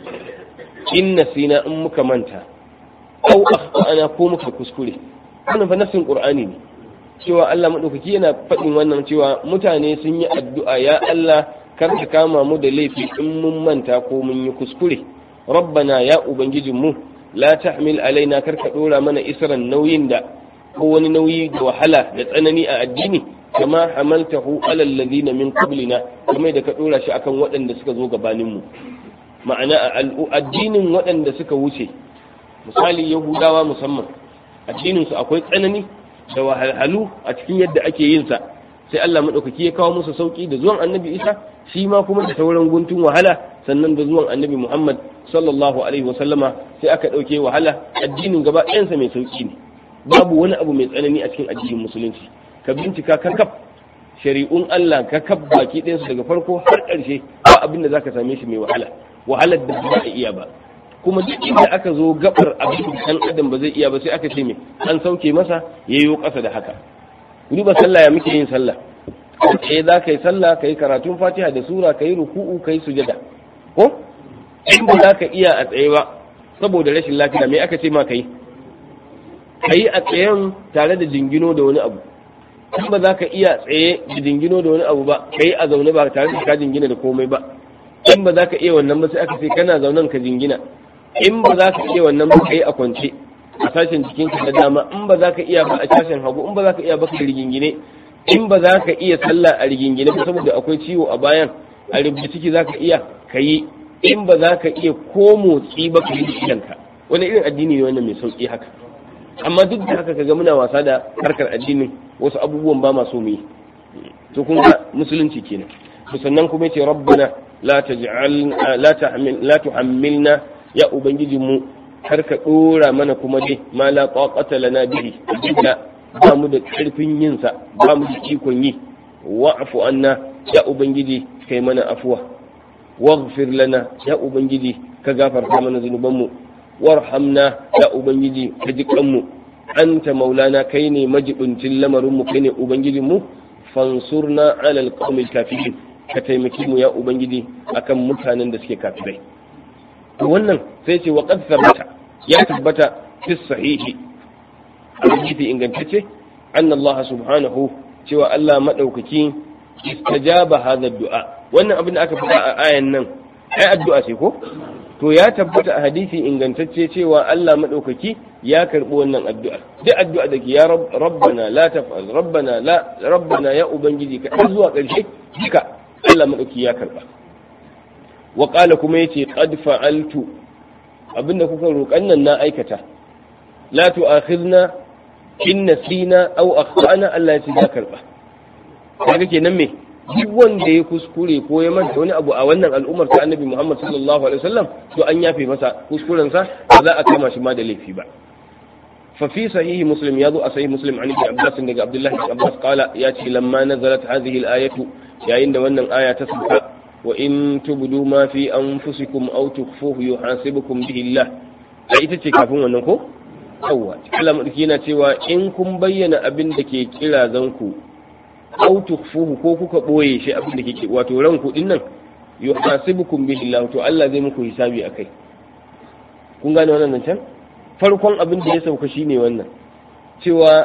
in nasina in muka manta au akhtana ko muka kuskure wannan fa nafsin qur'ani ne cewa Allah madaukaki yana faɗin wannan cewa mutane sun yi addu'a ya Allah kar ka kama mu da laifi in mun manta ko mun yi kuskure rabbana ya ubangijinmu la tahmil alaina kar ka dora mana isran nauyin da ko wani nauyi da wahala da tsanani a addini kama hamaltahu ala alladhina min qablina kamar da ka dora shi akan waɗanda suka zo gabanin mu ma'ana addinin waɗanda suka wuce misali yahudawa musamman addinin su akwai tsanani da wahalhalu a cikin yadda ake yin sa sai Allah madaukaki ya kawo musu sauki da zuwan annabi Isa shi ma kuma da sauran guntun wahala sannan da zuwan annabi Muhammad sallallahu alaihi wasallama sai aka ɗauke wahala. Addinin gaba ɗayansa mai sauƙi ne, babu wani abu mai tsanani a cikin addinin musulunci. Ka bincika ka kaf shari'un Allah ka kaf baki ɗayansu daga farko har ƙarshe, ba abin da zaka same shi mai wahala, wahalar da ba za iya ba. Kuma duk inda aka zo gabar abin da ɗan adam ba zai iya ba sai aka ce me an sauke masa yayo ƙasa da haka. Duba sallah ya muke yin sallah, sai za ka yi sallah ka yi karatun fatiha da sura ka yi ruku'u ka yi sujada ko in ba za ka iya a tsaye ba saboda rashin lafiya me aka ce ma ka yi ka yi a tsayen tare da jingino da wani abu. In ba za ka iya tsaye da jingino da wani abu ba ka yi a zaune ba tare da ka jingina da komai ba. In ba za ka iya wannan ba sai aka ce kana zaunen ka jingina. In ba za ka iya wannan ba ka yi a kwance a sashen jikinka da dama. In ba za ka iya ba a sashen hagu. In ba za ka iya ba ka rigingine. In ba za ka iya sallah a rigingine ba saboda akwai ciwo a bayan a rubuta ciki za ka iya ka yi. In ba za ka iya ko motsi ba ka yi idanka. Wani irin addini ne wannan mai sauki haka. Amma duk da haka kaga muna wasa da harkar addinin wasu abubuwan ba maso mu yi. To kun ga musulunci kenan. Sannan kuma yace rabbana la taj'al la tahmil la tuhammilna ya ubangijinmu kar ka dora mana kuma dai ma la taqata lana bihi ba mu da karfin yin sa ba mu da ikon yi wa'fu anna ya ubangiji kai mana afuwa waghfir lana ya ubangiji ka gafarta mana zunubanmu warhamna ya ubangiji ka ji kanmu anta maulana kai ne majibincin lamarinmu kai ne ubangijinmu fansurna ala alqawmil kafirin ka taimaki mu ya ubangiji akan mutanen da suke kafirai. To wannan sai ce wa qad thabata ya tabbata fi sahihi hadisi ingantacce anna Allah subhanahu cewa Allah madaukaki istajaba hadha du'a. Wannan abin da aka faɗa a ayan nan ai addu'a ce ko to ya tabbata a hadisi ingantacce cewa Allah madaukaki ya karbi wannan addu'a. Duk addu'a da ke ya rabbana la taf'al rabbana la rabbana ya ubangiji ka zuwa ƙarshe duka Allah madauki ya karba. Wa qala kuma yace qad fa'altu abinda kuka roƙan nan na aikata. La tu'akhidna in nasina aw akhtana Allah ya ce ya karba. Kaga kenan me duk wanda ya kuskure ko ya manta wani abu a wannan al'ummar ta Annabi Muhammad sallallahu alaihi wasallam to an yafe masa kuskuren sa ba za a kama shi ma da laifi ba. fa fi sahihi muslim yazo a sahih muslim an ibn Abbas daga Abdullah ibn Abbas qala ya ce lamma nazalat hadhihi al-ayatu yayin da wannan aya ta sauka wa in tubdu ma fi anfusikum aw tukhfuhu yuhasibukum bihi Allah ai ita ce kafin wannan ko yawa Allah madaki yana cewa in kun bayyana abin da ke kira zanku aw tukhfuhu ko kuka boye shi abin da ke wato ranku din nan yuhasibukum bihi Allah to Allah zai muku hisabi akai. Kun gane wannan nan can farkon abin da ya sauka shine wannan cewa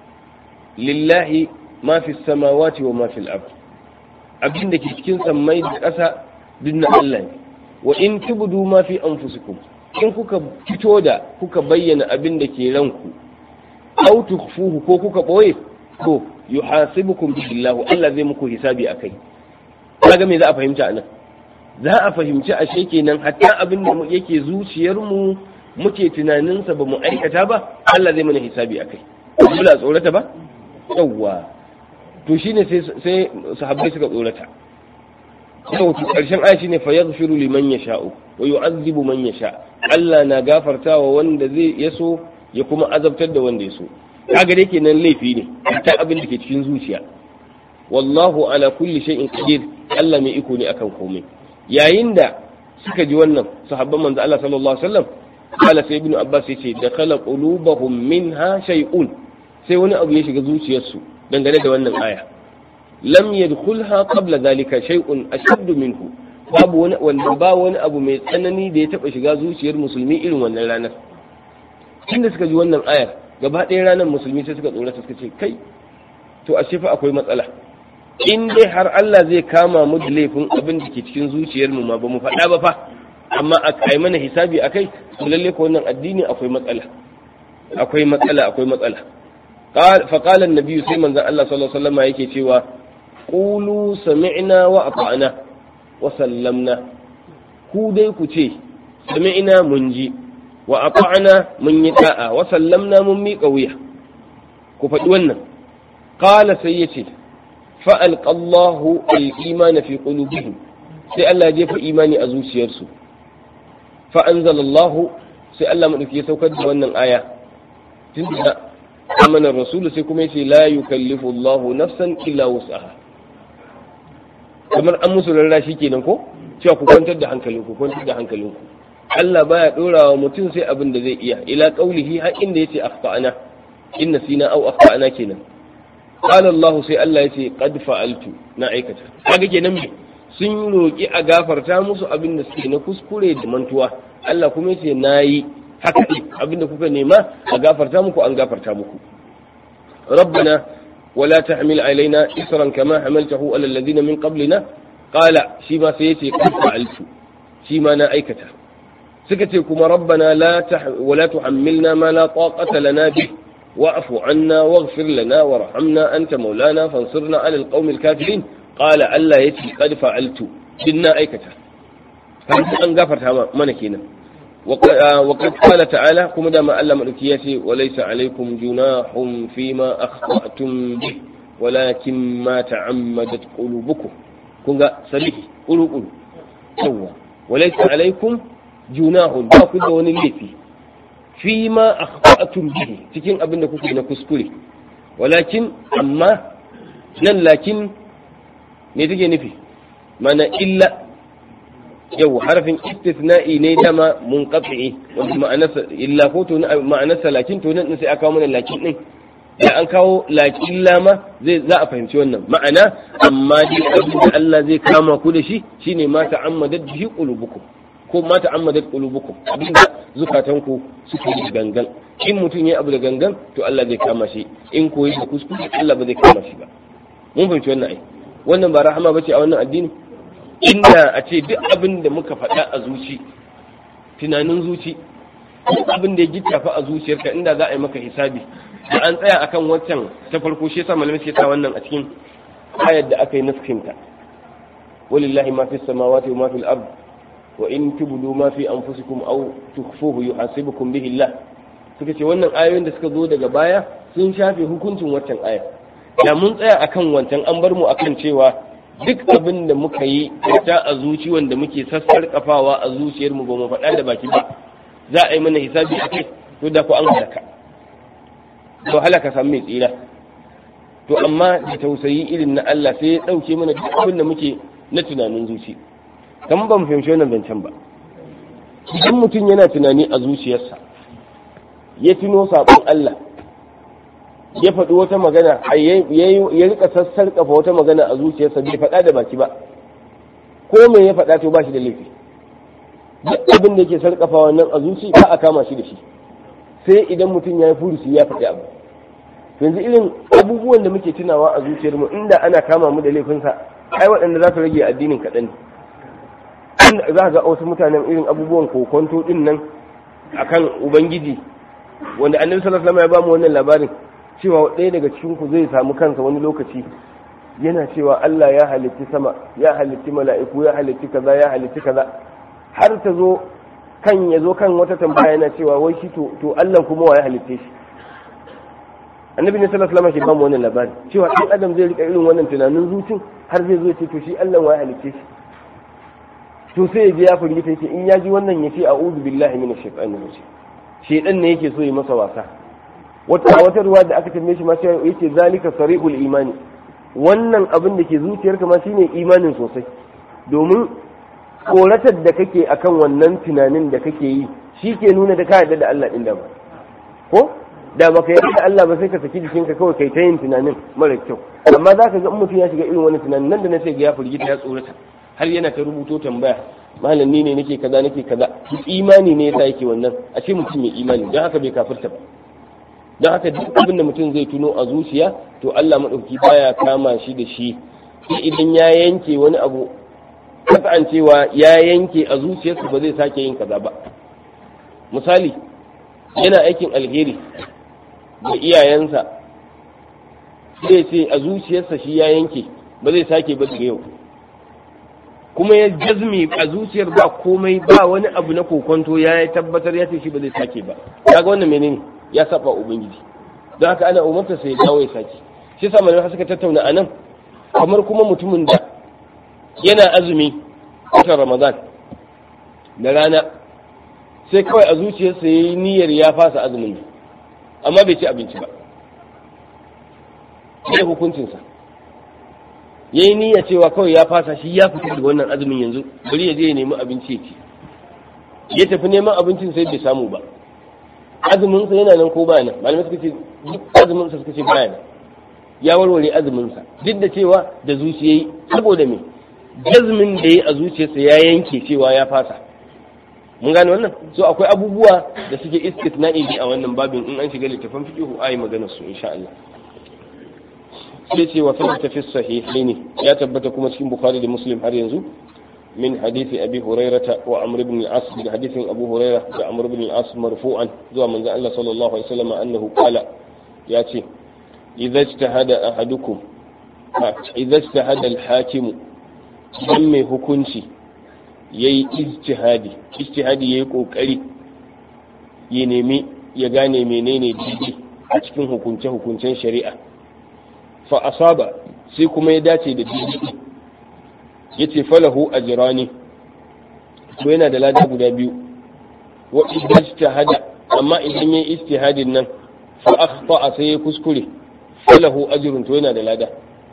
lillahi ma fi samawati wa ma fil ard abin da ke cikin sammai da ƙasa duk na Allah ne. Wa in tubdu ma fi anfusikum in kuka fito da kuka bayyana abin da ke ranku aw tukhfuhu ko kuka boye to yuhasibukum billahu Allah zai muku hisabi akai. Kaga me za a fahimta anan? Za a fahimci ashe kenan hatta abin da yake zuciyar mu muke tunanin sa ba mu aikata ba Allah zai mana hisabi akai. Ba tsorata ba? Yawwa to shine sai sai sahabbai suka tsorata. Yau to karshen aya shine fa yaghfiru liman yasha'u wa yu'adhibu man yasha. Allah na gafartawa wanda zai yaso ya kuma azabtar da wanda yaso. Kaga dai kenan laifi ne ta abin da ke cikin zuciya. Wallahu ala kulli shay'in qadir. Allah mai iko ne akan komai. Yayin da suka ji wannan sahabban manzo Allah sallallahu alaihi wasallam kala sai ibnu Abbas yace dakhala qulubahum minha shay'un sai wani abu ya shiga zuciyarsu dangane da wannan aya. Lam yadkhulha qabla dhalika shay'un ashaddu minhu. Babu wani wanda ba wani abu mai tsanani da ya taba shiga zuciyar musulmi irin wannan ranar. Tunda suka ji wannan ayar gaba ɗaya ranar musulmi sai suka tsorata suka ce kai to ashe fa akwai matsala. In dai har Allah zai kama mu da laifin abin da ke cikin zuciyar mu ma ba mu faɗa ba fa amma a kai mana hisabi akai to lalle ko wannan addini akwai matsala akwai matsala akwai matsala fa qala an-nabi sai manzon Allah sallallahu alaihi wasallam yake cewa qulu sami'na wa ata'na wa sallamna ku dai ku ce sami'na mun ji wa ata'na mun yi da'a wa sallamna mun miƙa wuya ku faɗi wannan qala sai yace فألقى الله الإيمان في قلوبهم sai Allah ya jefa imani a zuciyarsu fa anzalallahu sai Allah madauki ya saukar da wannan aya tunda amana rasulu sai kuma yace la yukallifu Allahu nafsan illa wus'aha kamar an musu rarrashi kenan ko cewa ku kwantar da hankalinku kwantar da hankalinku Allah baya dora wa mutum sai abin da zai iya ila qaulihi har inda yace akhtana inna sina aw akhtana kenan qala Allah sai Allah yace qad fa'altu na aikata kaga kenan me sun roki a gafarta musu abin da suke na kuskure da mantuwa Allah kuma yace nayi haka abin da kuka nema a gafarta muku an gafarta muku rabbana wala tahmil alaina isran kama hamaltahu ala alladhina min qablina qala shi ma sai yace qad fa'altu shi ma na aikata suka ce kuma rabbana la wala tuhammilna ma la taqata lana bih wa'fu 'anna waghfir lana warhamna anta maulana fansurna 'ala alqawmi alkafirin qala alla yati qad fa'altu dinna aikata an gafarta mana kenan wa qad qala ta'ala kuma da ma Allah madauki yace walaysa 'alaykum junahum fima akhta'tum bih walakin ma ta'ammadat qulubukum kunga sabihi qulubu yawa walaysa 'alaykum junahun ba ku da wani laifi fi ma akhta'tum bihi cikin abin da kuke na kuskure walakin amma nan lakin ne take nufi mana illa yau harafin istithna'i ne dama munqati wanda ma'anarsa illa ko to ma'anarsa lakin to nan sai aka kawo mana lakin din da an kawo lakin lama zai za a fahimci wannan ma'ana amma dai abin da Allah zai kama ku da shi shine ma ta'ammadat bihi qulubukum ko ma ta'ammadat qulubukum abinda zukatanku suke yi gangan in mutum yayi abu da gangan to Allah zai kama shi in koyi da kuskure Allah ba zai kama shi ba mun fahimci wannan ai wannan ba rahama bace a wannan addini inda a ce duk abin da muka faɗa a zuci tunanin zuci duk abin da ya gittafa a zuciyarka inda za a yi maka hisabi da an tsaya akan wancan ta farko shi yasa malamai suke sa wannan a cikin ayar da aka yi naskinta walillahi ma fis samawati wa ma fil ard wa in tubdu ma fi anfusikum aw tukhfuhu yuhasibukum bihi Allah suka ce wannan ayoyin da suka zo daga baya sun shafe hukuncin wancan aya da mun tsaya akan wancan an bar mu akan cewa duk abin da muka yi ta a zuci wanda muke sassar kafawa a zuciyar mu ba mu faɗa da baki ba za a yi mana hisabi akai to da ku an halaka to halaka san mai tsira to amma da tausayi irin na Allah sai ya dauke mana duk abin da muke na tunanin zuci kan ban fahimci wannan zancen ba idan mutum yana tunani a zuciyarsa ya tuno saƙon Allah ya faɗi wata magana ya rika sassarƙafa wata magana a zuciyarsa bai faɗa da baki ba ko me ya faɗa to ba shi da laifi duk abin da yake sarƙafa wannan a zuci ba a kama shi da shi sai idan mutum ya yi furusi ya faɗi abu yanzu irin abubuwan da muke tunawa a zuciyarmu inda ana kama mu da laifinsa ai waɗanda za su rage addinin kaɗan ne za ga wasu mutanen irin abubuwan kokonto din nan akan ubangiji wanda annabi sallallahu alaihi wasallam ya ba mu wannan labarin cewa ɗaya daga cikin ku zai samu kansa wani lokaci yana cewa Allah ya halitti sama ya halitti mala'iku ya halitti kaza ya halitti kaza har ta zo kan ya zo kan wata tambaya yana cewa wai shi to to Allah kuma wa ya halitte shi annabi ne sallallahu alaihi wasallam shi ba mu wannan labarin cewa ɗan adam zai rika irin wannan tunanin zucin har zai zo ya ce to shi Allah wa ya halitte shi to sai ya je ya firgita yake in ya ji wannan ya ce a'udhu billahi minash shaitanir rajim shedan ne yake so yi masa wasa wata wata ruwa da aka tambaye shi ma sai yace zalika sarihul imani wannan abin da ke zuciyarka ma shine imanin sosai domin koratar da kake akan wannan tunanin da kake yi shi ke nuna da ka yarda da Allah din da ba ko da baka yarda da Allah ba sai ka saki jikinka kawai kai ta yin tunanin mara kyau amma zaka ga mutum ya shiga irin wani tunanin nan da na sai ga ya firgita ya tsorata har yana ta rubuto tambaya malami ne nake kaza nake kaza imani ne yasa yake wannan a ce mutum mai imani don haka bai kafirta ba don haka duk abin da mutum zai tuno a zuciya to Allah madauki baya kama shi da shi sai idan ya yanke wani abu kasancewa ya yanke a zuciyarsa ba zai sake yin kaza ba misali yana aikin alheri da iyayensa sai ce a zuciyarsa shi ya yanke ba zai sake ba daga yau kuma ya jazmi a zuciyar ba komai ba wani abu na kokonto ya tabbatar ya ce shi ba zai sake ba kaga wannan menene ya saba ubangiji don haka ana umarta sai ya dawo ya sake shi yasa malamai suka tattauna anan kamar kuma mutumin da yana azumi watan Ramadan da rana sai kawai a zuciyarsa ya yi niyyar ya fasa azumin amma bai ci abinci ba, sai hukuncinsa ya yi niyya cewa kawai ya fasa shi ya fita daga wannan azumin yanzu bari ya je ya nemi abinci ya ci, ya tafi neman abincin sai bai samu ba, azuminsa yana nan ko baya nan? Malamai suka ce duk azuminsa suka ce baya nan, ya warware azuminsa duk da cewa da zuciya saboda me jazmin da ya a zuciyarsa ya yanke cewa ya fasa. Mun gane wannan, so akwai abubuwa da suke istithna'i a wannan babin in an shiga littafin fiqh ayi maganar su insha Allah. sai ce wa tabbata fi sahihaini ya tabbata kuma cikin Bukhari da Muslim har yanzu min hadisi Abi Hurairah wa Amr ibn al-As da hadisin Abu Hurairah da Amr ibn al-As marfu'an zuwa manzon Allah sallallahu alaihi wasallam annahu qala ya ce idza ijtahada ahadukum idza ijtahada al-hakim idan mai hukunci yayi ijtihadi ijtihadi yayi kokari ya nemi ya gane menene daidai a cikin hukunce hukuncen shari'a fa asaba sai kuma ya dace da daidai yace falahu ajrani to yana da lada guda biyu wa ijtihada amma idan yayi ijtihadin nan fa akhta sai ya kuskure falahu ajrun to yana da lada.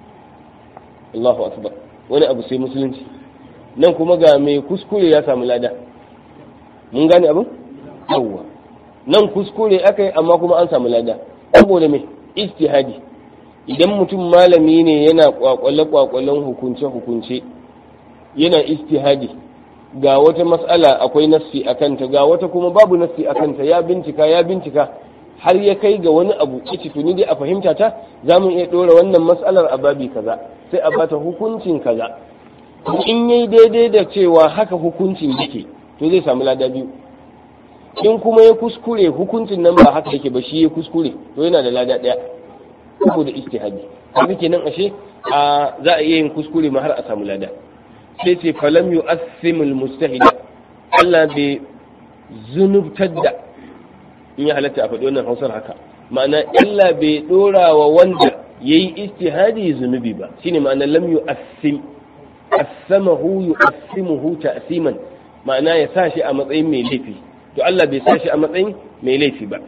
Allahu akbar, wani abu sai musulunci nan kuma ga mai kuskure ya samu lada. Mun gane abin yawa nan kuskure akai amma kuma an samu lada saboda me ijtihadi. Idan mutum malami ne yana kwakwale kwakwalen hukunce hukunce yana ijtihadi ga wata mas'ala akwai nassi akanta ga wata kuma babu nassi akanta ya bincika ya bincika har ya kai ga wani abu kici tuni dai a fahimta ta zamu iya dora wannan mas'alar a babi kaza sai a bata hukuncin kaza in yayi daidai da cewa haka hukuncin yake to zai samu lada biyu. In kuma ya kuskure hukuncin nan ba haka yake ba shi ya kuskure to yana da lada daya saboda ijtihadi. Haka kenan ashe a za a iya yin kuskure ma har a samu lada. Sai ce falam yu'assimul mustahid Allah bai zunubtar da in ya halatta a faɗi wannan hausar haka ma'ana Allah bai dora wa wanda yayi ijtihadi zunubi ba shine ma'ana lam yu'assim assamahu yu'assimuhu ta'siman ma'ana ya sa shi a matsayin mai laifi to Allah bai sa shi a matsayin mai laifi ba.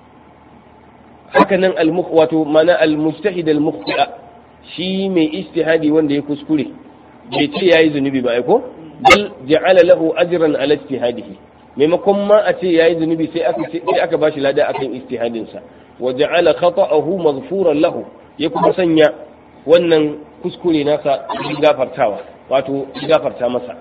Haka nan al-mukh wato ma'ana al-mujtahid al-mukhti'a shi mai ijtihadi wanda ya kuskure bai ce yayi zunubi ba ai ko bal ja'ala lahu ajran ala ijtihadihi maimakon ma a ce yayi zunubi sai aka sai aka bashi lada akan ijtihadin sa wa ja'ala khata'ahu maghfuran lahu ya kuma sanya wannan kuskure nasa gafartawa wato gafarta masa.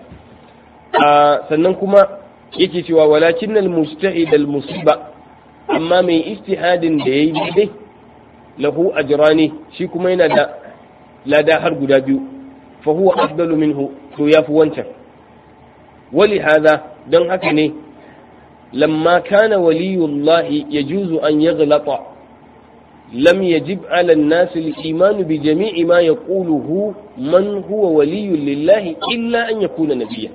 Sannan kuma yake cewa walakin al-mujtahid al-musiba amma mai ijtihadin da yayi daidai lahu ajrani shi kuma yana da lada har guda biyu fa huwa afdalu minhu to yafi wancan. Wali hada don haka ne lamma kana waliyullahi yajuzu an yaghlata lam yajib ala an-nas al-iman bi jami'i ma yaquluhu man huwa waliyyun lillahi illa an yakuna nabiyyan.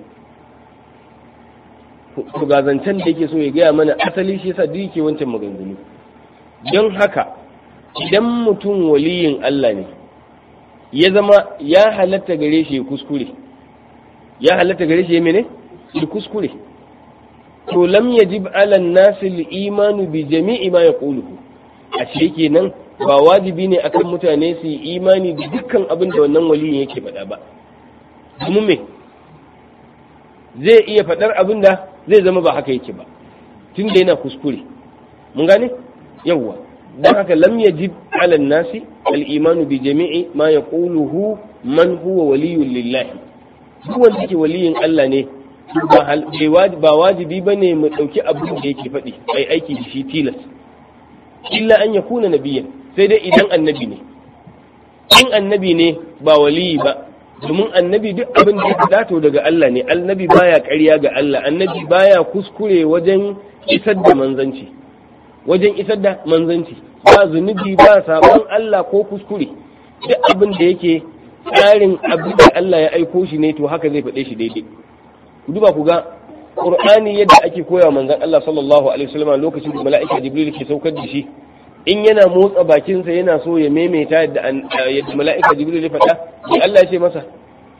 To ga zancen da yake so ya gaya mana asali shi yasa duk yake wancan maganganu. Don haka idan mutum waliyin Allah ne ya zama ya halatta gare shi ya kuskure ya halatta gare shi ya mene ya kuskure to lam yajib ala an-nas al-iman bi jami'i ma yaquluhu a ce kenan ba wajibi ne akan mutane su yi imani da dukkan abin da wannan waliyin yake faɗa ba. Domin me zai iya faɗar abin da zai zama ba haka yake ba tun da yana kuskure. Mun gane yawwa dan haka lam yajib ala an-nasi al-iman bi jami'i ma yaquluhu man huwa waliyyun lillahi duk wanda yake waliyin Allah ne ba wajibi bane mu dauki abin da yake faɗi ai aiki da shi tilas illa an yakuna nabiyyan sai dai idan annabi ne. In annabi ne ba waliyi ba domin annabi duk abin da ya dato daga Allah ne. Annabi baya ƙarya ga Allah, annabi baya kuskure wajen isar da manzanci wajen isar da manzanci ba zunubi ba sabon Allah ko kuskure duk abin da yake tsarin abin da Allah ya aiko shi ne to haka zai faɗe shi daidai. Ku duba ku ga Qur'ani yadda ake koya manzon Allah sallallahu alaihi wasallam lokacin da mala'ika Jibril ke saukar da shi in yana motsa bakinsa yana so ya maimaita yadda yadda mala'ika Jibril ya faɗa sai Allah ya ce masa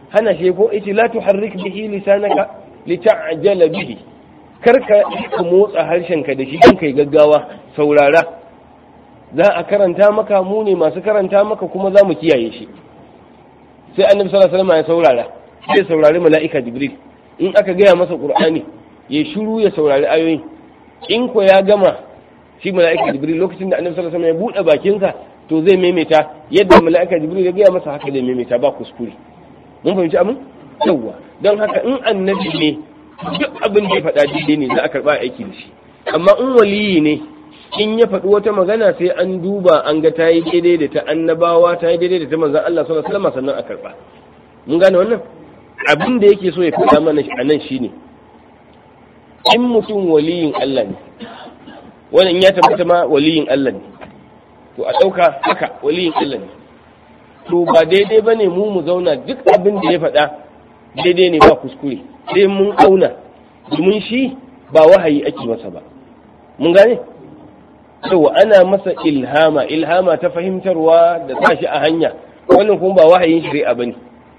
hana shi ko yace la tuharrik bihi lisanaka lita'jala bihi, karka ka motsa harshenka da shi kan kai gaggawa, saurara, za a karanta maka, mu ne masu karanta maka kuma za mu kiyaye shi. sai annabi sallallahu alaihi wasallam ya saurara, sai saurari mala'ika jibril, in aka gaya masa qur'ani ya shiru ya saurari ayoyi, in ko ya gama shi mala'ika jibril lokacin da annabi sallallahu alaihi wasallam ya bude bakinsa to zai maimaita yadda mala'ika jibril ya gaya masa haka zai maimaita ba kuskure. Mun fahimci abin yawa, don haka in annabi ne duk abin da ya faɗa daidai ne za a karɓa aiki da shi, amma in waliyi ne in ya faɗi wata magana sai an duba an ga ta yi daidai da ta annabawa, ta yi daidai da ta manzon Allah sallallahu alaihi wasallam sannan a karɓa. Mun gane wannan abin da yake so ya faɗa mana a nan shine in mutum waliyin Allah ne, wannan ya tabbata ma waliyin Allah ne, to a ɗauka haka waliyin Allah ne, to ba daidai bane mu mu zauna duk abin da ya faɗa daidai ne ba kuskure, sai mun auna, domin shi ba wahayi ake masa ba. Mun gane yawa ana masa ilhama, ilhama ta fahimtarwa da tashi a hanya, wannan kuma ba wahayin shari'a bane.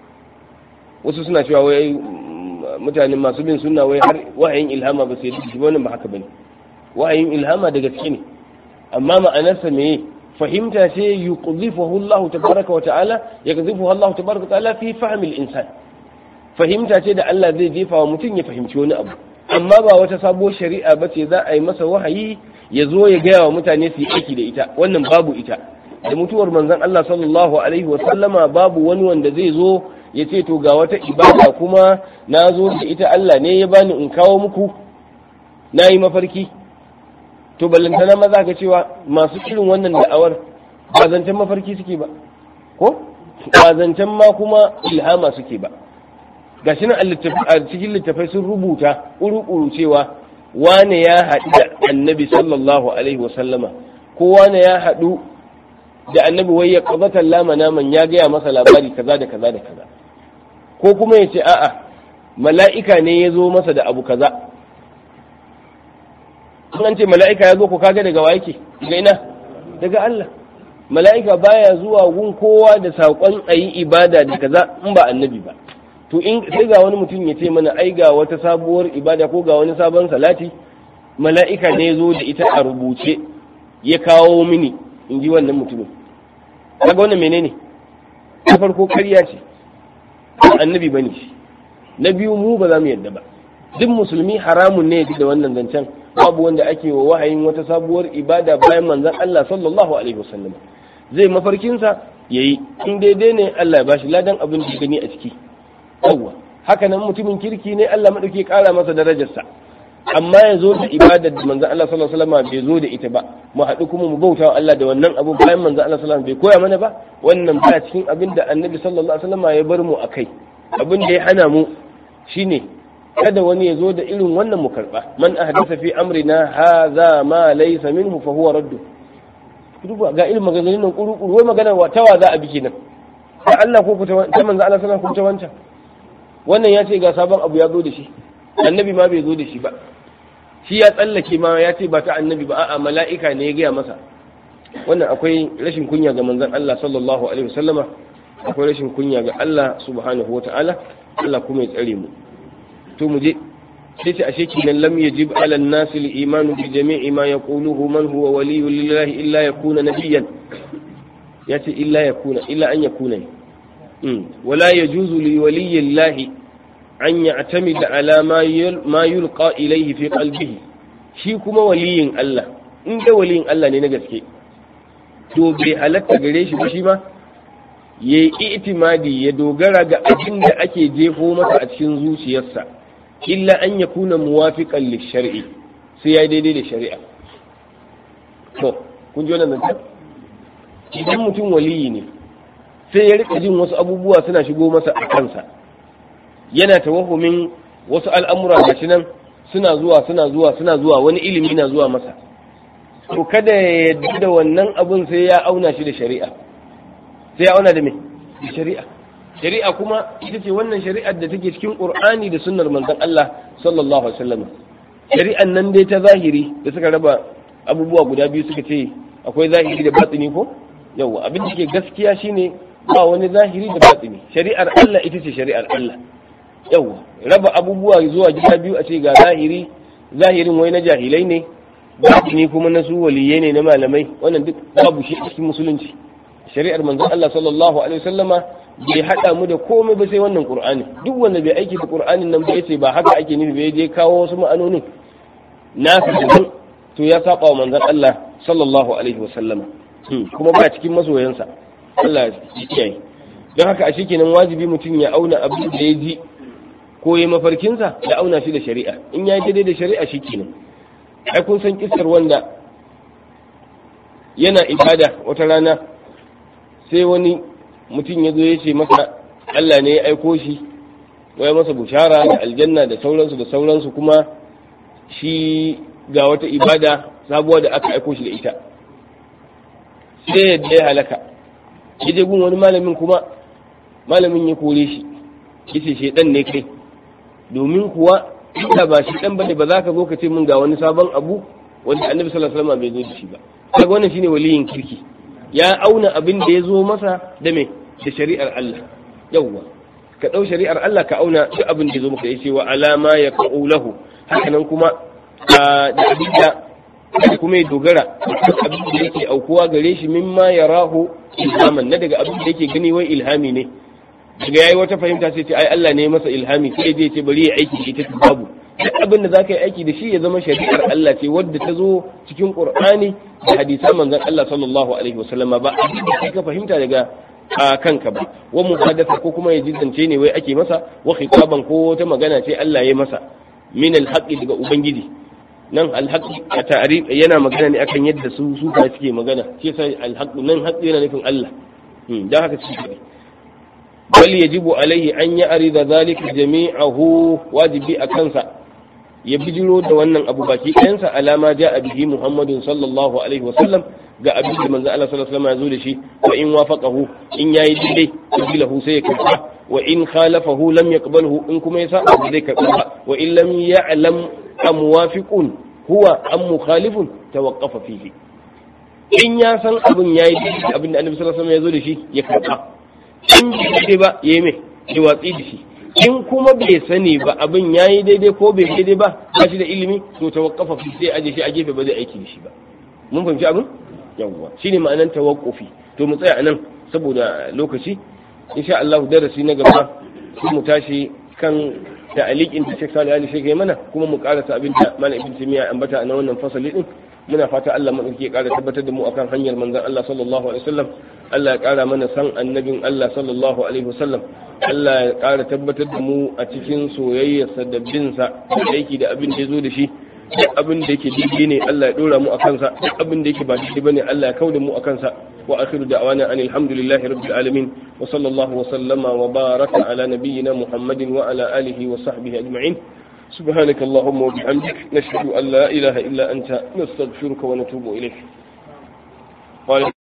Wasu suna cewa wai mutane masu bin sunna wai har wahayin ilhama ba sai shi, wannan ba haka bane. Wahayin ilhama da gaske ne, amma ma'anarsa meye? fahimta ce yuqdhifuhu Allah tabaraka wa ta'ala, yakdhifuhu Allah tabaraka wa ta'ala fi fahmi al-insan. Fahimta ce da Allah zai jefa wa mutum ya fahimci wani abu, amma ba wata sabuwar shari'a ba ce za a yi masa wahayi ya zo ya gaya wa mutane su yi aiki da ita, wannan babu ita. Da mutuwar manzon Allah sallallahu alaihi wa sallama babu wani wanda zai zo ya ce to ga wata ibada kuma na zo da ita, Allah ne ya bani in kawo muku, na yi mafarki. To ballantana maza ga cewa masu irin wannan da'awar ba zancen mafarki suke ba, ko ba zancen ma kuma ilhama suke ba. Gashi nan a cikin littafai sun rubuta ƙuru-ƙuru cewa wane ya haɗu da annabi sallallahu alaihi wasallama, ko wane ya haɗu da annabi wai ya ƙazatan lama naman ya gaya masa labari kaza da kaza da kaza, ko kuma ya ce a'a mala'ika ne ya zo masa da abu kaza. An ce mala'ika ya zo ko kaga daga wa yake? Daga ina? Daga Allah. Mala'ika baya zuwa gun kowa da saƙon ayi ibada da kaza in ba annabi ba. To in sai ga wani mutum ya ce mana ai ga wata sabuwar ibada ko ga wani sabon salati, mala'ika ne ya zo da ita a rubuce ya kawo mini, in ji wannan mutumin. Kaga wannan menene? Na farko ƙarya ce, annabi bane shi. Na biyu mu ba za mu yadda ba. Duk musulmi haramun ne da wannan zancen, babu wanda ake wa wahayin wata sabuwar ibada bayan manzon Allah sallallahu alaihi wasallam. Zai mafarkinsa yayi, in daidai ne Allah ya bashi ladan abin da gani a ciki. Yawwa, haka nan mutumin kirki ne Allah madauke kara masa darajarsa. Amma ya zo da ibadar da manzon Allah sallallahu alaihi wasallam bai zo da ita ba, mu haɗu kuma mu bauta wa Allah da wannan abu bayan manzon Allah sallallahu alaihi wasallam bai koya mana ba, wannan ba cikin abin da Annabi sallallahu alaihi wasallam ya bar mu akai. Abin da ya hana mu shine kada wani ya zo da irin wannan mu karba. Man ahdasa fi amrina hadha ma laysa minhu fa huwa raddu. Duba ga irin maganganun nan kuru kuru, wai magana wa tawa za a bi kenan. Sai Allah ko ta manzo Allah sallallahu alaihi wasallam ko ta wancan. Wannan ya ce ga sabon abu ya zo da shi, annabi ma bai zo da shi ba. Shi ya tsallake ma ya ce ba ta annabi ba, a'a mala'ika ne ya gaya masa. Wannan akwai rashin kunya ga manzon Allah sallallahu alaihi wasallama, akwai rashin kunya ga Allah subhanahu wataala. Allah kuma ya tsare mu. To mu je sai ce ashe kinan lam yajib ala an-nas al-iman bi jami'i ma yaquluhu man huwa waliyyu lillahi illa yakuna nabiyyan. Yace illa yakuna, illa an yakuna. Mm. Wala yajuzu li waliyyi llahi an ya'tamida ala ma ma yulqa ilayhi fi qalbihi. Shi kuma waliyin Allah, in da waliyin Allah ne na gaske, to bai halatta gare shi ba shi ma yayi itimadi ya dogara ga abin da ake jefo masa a cikin zuciyarsa, illa an ya kuna muwafiqan lishari'i, sai ya daidai da shari'a. To kun ji wannan zancen? Idan mutum waliyi ne sai ya rika jin wasu abubuwa suna shigo masa a kansa, yana tawahumin wasu al'amura gashi nan suna zuwa suna zuwa suna zuwa wani ilimi na zuwa masa, to kada ya yadda da wannan abun sai ya auna shi da shari'a. Sai ya auna da me? Da shari'a. Shari'a kuma ita ce wannan shari'ar da take cikin Qur'ani da sunnar manzon Allah sallallahu alaihi wasallam. Shari'an nan dai ta zahiri da suka raba abubuwa guda biyu, suka ce akwai zahiri da batini ko? Yawa, abin da ke gaskiya shine ba wani zahiri da batini, shari'ar Allah ita ce shari'ar Allah. Yawa raba abubuwa zuwa gida biyu a ce ga zahiri, zahirin wai na jahilai ne, batini kuma na su waliyai ne na malamai, wannan duk babu shi cikin musulunci. Shari'ar manzon Allah sallallahu alaihi wasallama bai hada mu da komai ba sai wannan Qur'ani. Duk wanda bai aiki da Qur'anin nan ba yace ba haka ake nufi bai je kawo wasu ma'anonin nasu daban, to ya saba wa manzon Allah sallallahu alaihi wasallama, kuma ba cikin masoyansa. Allah ya kiyaye. Don haka a shikenan wajibi mutum ya auna abin da ya ji ko ya mafarkinsa ya auna shi da shari'a. In ya yi daidai da shari'a shikenan. Ai kun san kissar wanda yana ibada wata rana sai wani mutum ya zo ya ce masa Allah ne ya aiko shi, ya masa bushara da aljanna da sauransu da sauransu, kuma shi ga wata ibada sabuwa da aka aiko shi da ita. Sai yadda ya halaka, ya je gun wani malamin, kuma malamin ya kore shi, yace shedan ne kai, domin kuwa inda ba shedan bane ba za ka zo ka ce min ga wani sabon abu wanda Annabi sallallahu alaihi wasallam bai zo da shi ba. Kaga wannan shine waliyin kirki, ya auna abin da ya zo masa da me da shari'ar Allah. Yawwa ka dau shari'ar Allah ka auna duk abin da ya zo maka, yace wa alama ya qaulahu, hakanan kuma da abin da kuma ya dogara abin da yake aukuwa gare shi mimma yarahu ilhaman, na daga abin da yake gani wai ilhami ne, daga yayi wata fahimta sai ce ai Allah ne masa ilhami, sai dai ce bari ya aiki da ita babu. Duk abin da zaka yi aiki da shi ya zama shari'ar Allah ce wadda ta zo cikin Qur'ani da hadisan manzon Allah sallallahu alaihi wasallama, ba abin da ka fahimta daga kanka ba. Wa muhaddatha ko kuma ya jiddance ne wai ake masa, wa khitaban ko wata magana ce Allah ya masa min al-haqqi daga ubangiji. Nan al-haqqi a ta'rif yana magana ne akan yadda su su ka suke magana, shi sai al-haqqi nan haqqi yana nufin Allah. dan haka ci bal yajibu alaihi an ya'rida zalika jami'ahu, wajibi a kansa ya bijiro da wannan abu baki ɗayansa alama ja a bihi Muhammadun sallallahu alaihi wasallam, ga abin da manzo Allah sallallahu alaihi wasallam ya zo da shi. Wa in wafaqahu, in yayi daidai qabilahu sai ya karba, wa in khalafahu lam yaqbalhu, in kuma yasa ba zai karba. Wa in lam ya'lam am muwafiqun huwa am mukhalifun tawaqqafa fihi, in ya san abin yayi daidai abin da Annabi sallallahu alaihi wasallam ya zo da shi ya karba, in bai daidai ba yayi me ya watsi da shi. In kuma bai sani ba abin yayi daidai ko bai daidai ba, ba shi da ilimi, to tawaqqafa fi, sai aje shi a gefe ba zai aiki da shi ba. Mun fahimci abin? Yawwa shine ma'anar tawaqqufi. To mu tsaya anan saboda lokaci, insha Allah darasi na gaba sai mu tashi kan ta'aliqin da Sheikh Salih Ali Sheikh ya mana, kuma mu karasa abin da Malam Ibn Taymiyyah ambata a wannan fasali din. Muna fata Allah madauki ya kara tabbatar da mu akan hanyar manzon Allah sallallahu alaihi wasallam. Allah ya kara mana san annabin Allah sallallahu alaihi wasallam. Allah ya kara tabbatar da mu a cikin soyayyarsa da bin sa, da aiki da abin da ya zo da shi. Duk abin da yake daidai ne Allah ya dora mu akan sa, duk abin da yake ba daidai bane Allah ya kauda mu akan sa. Wa akhiru da'wana anil hamdulillahi rabbil alamin, wa sallallahu wa sallama wa baraka ala nabiyyina Muhammadin wa ala alihi wa sahbihi ajma'in. سبحانك اللهم وبحمدك نشهد أن لا إله إلا أنت نستغفرك ونتوب إليك.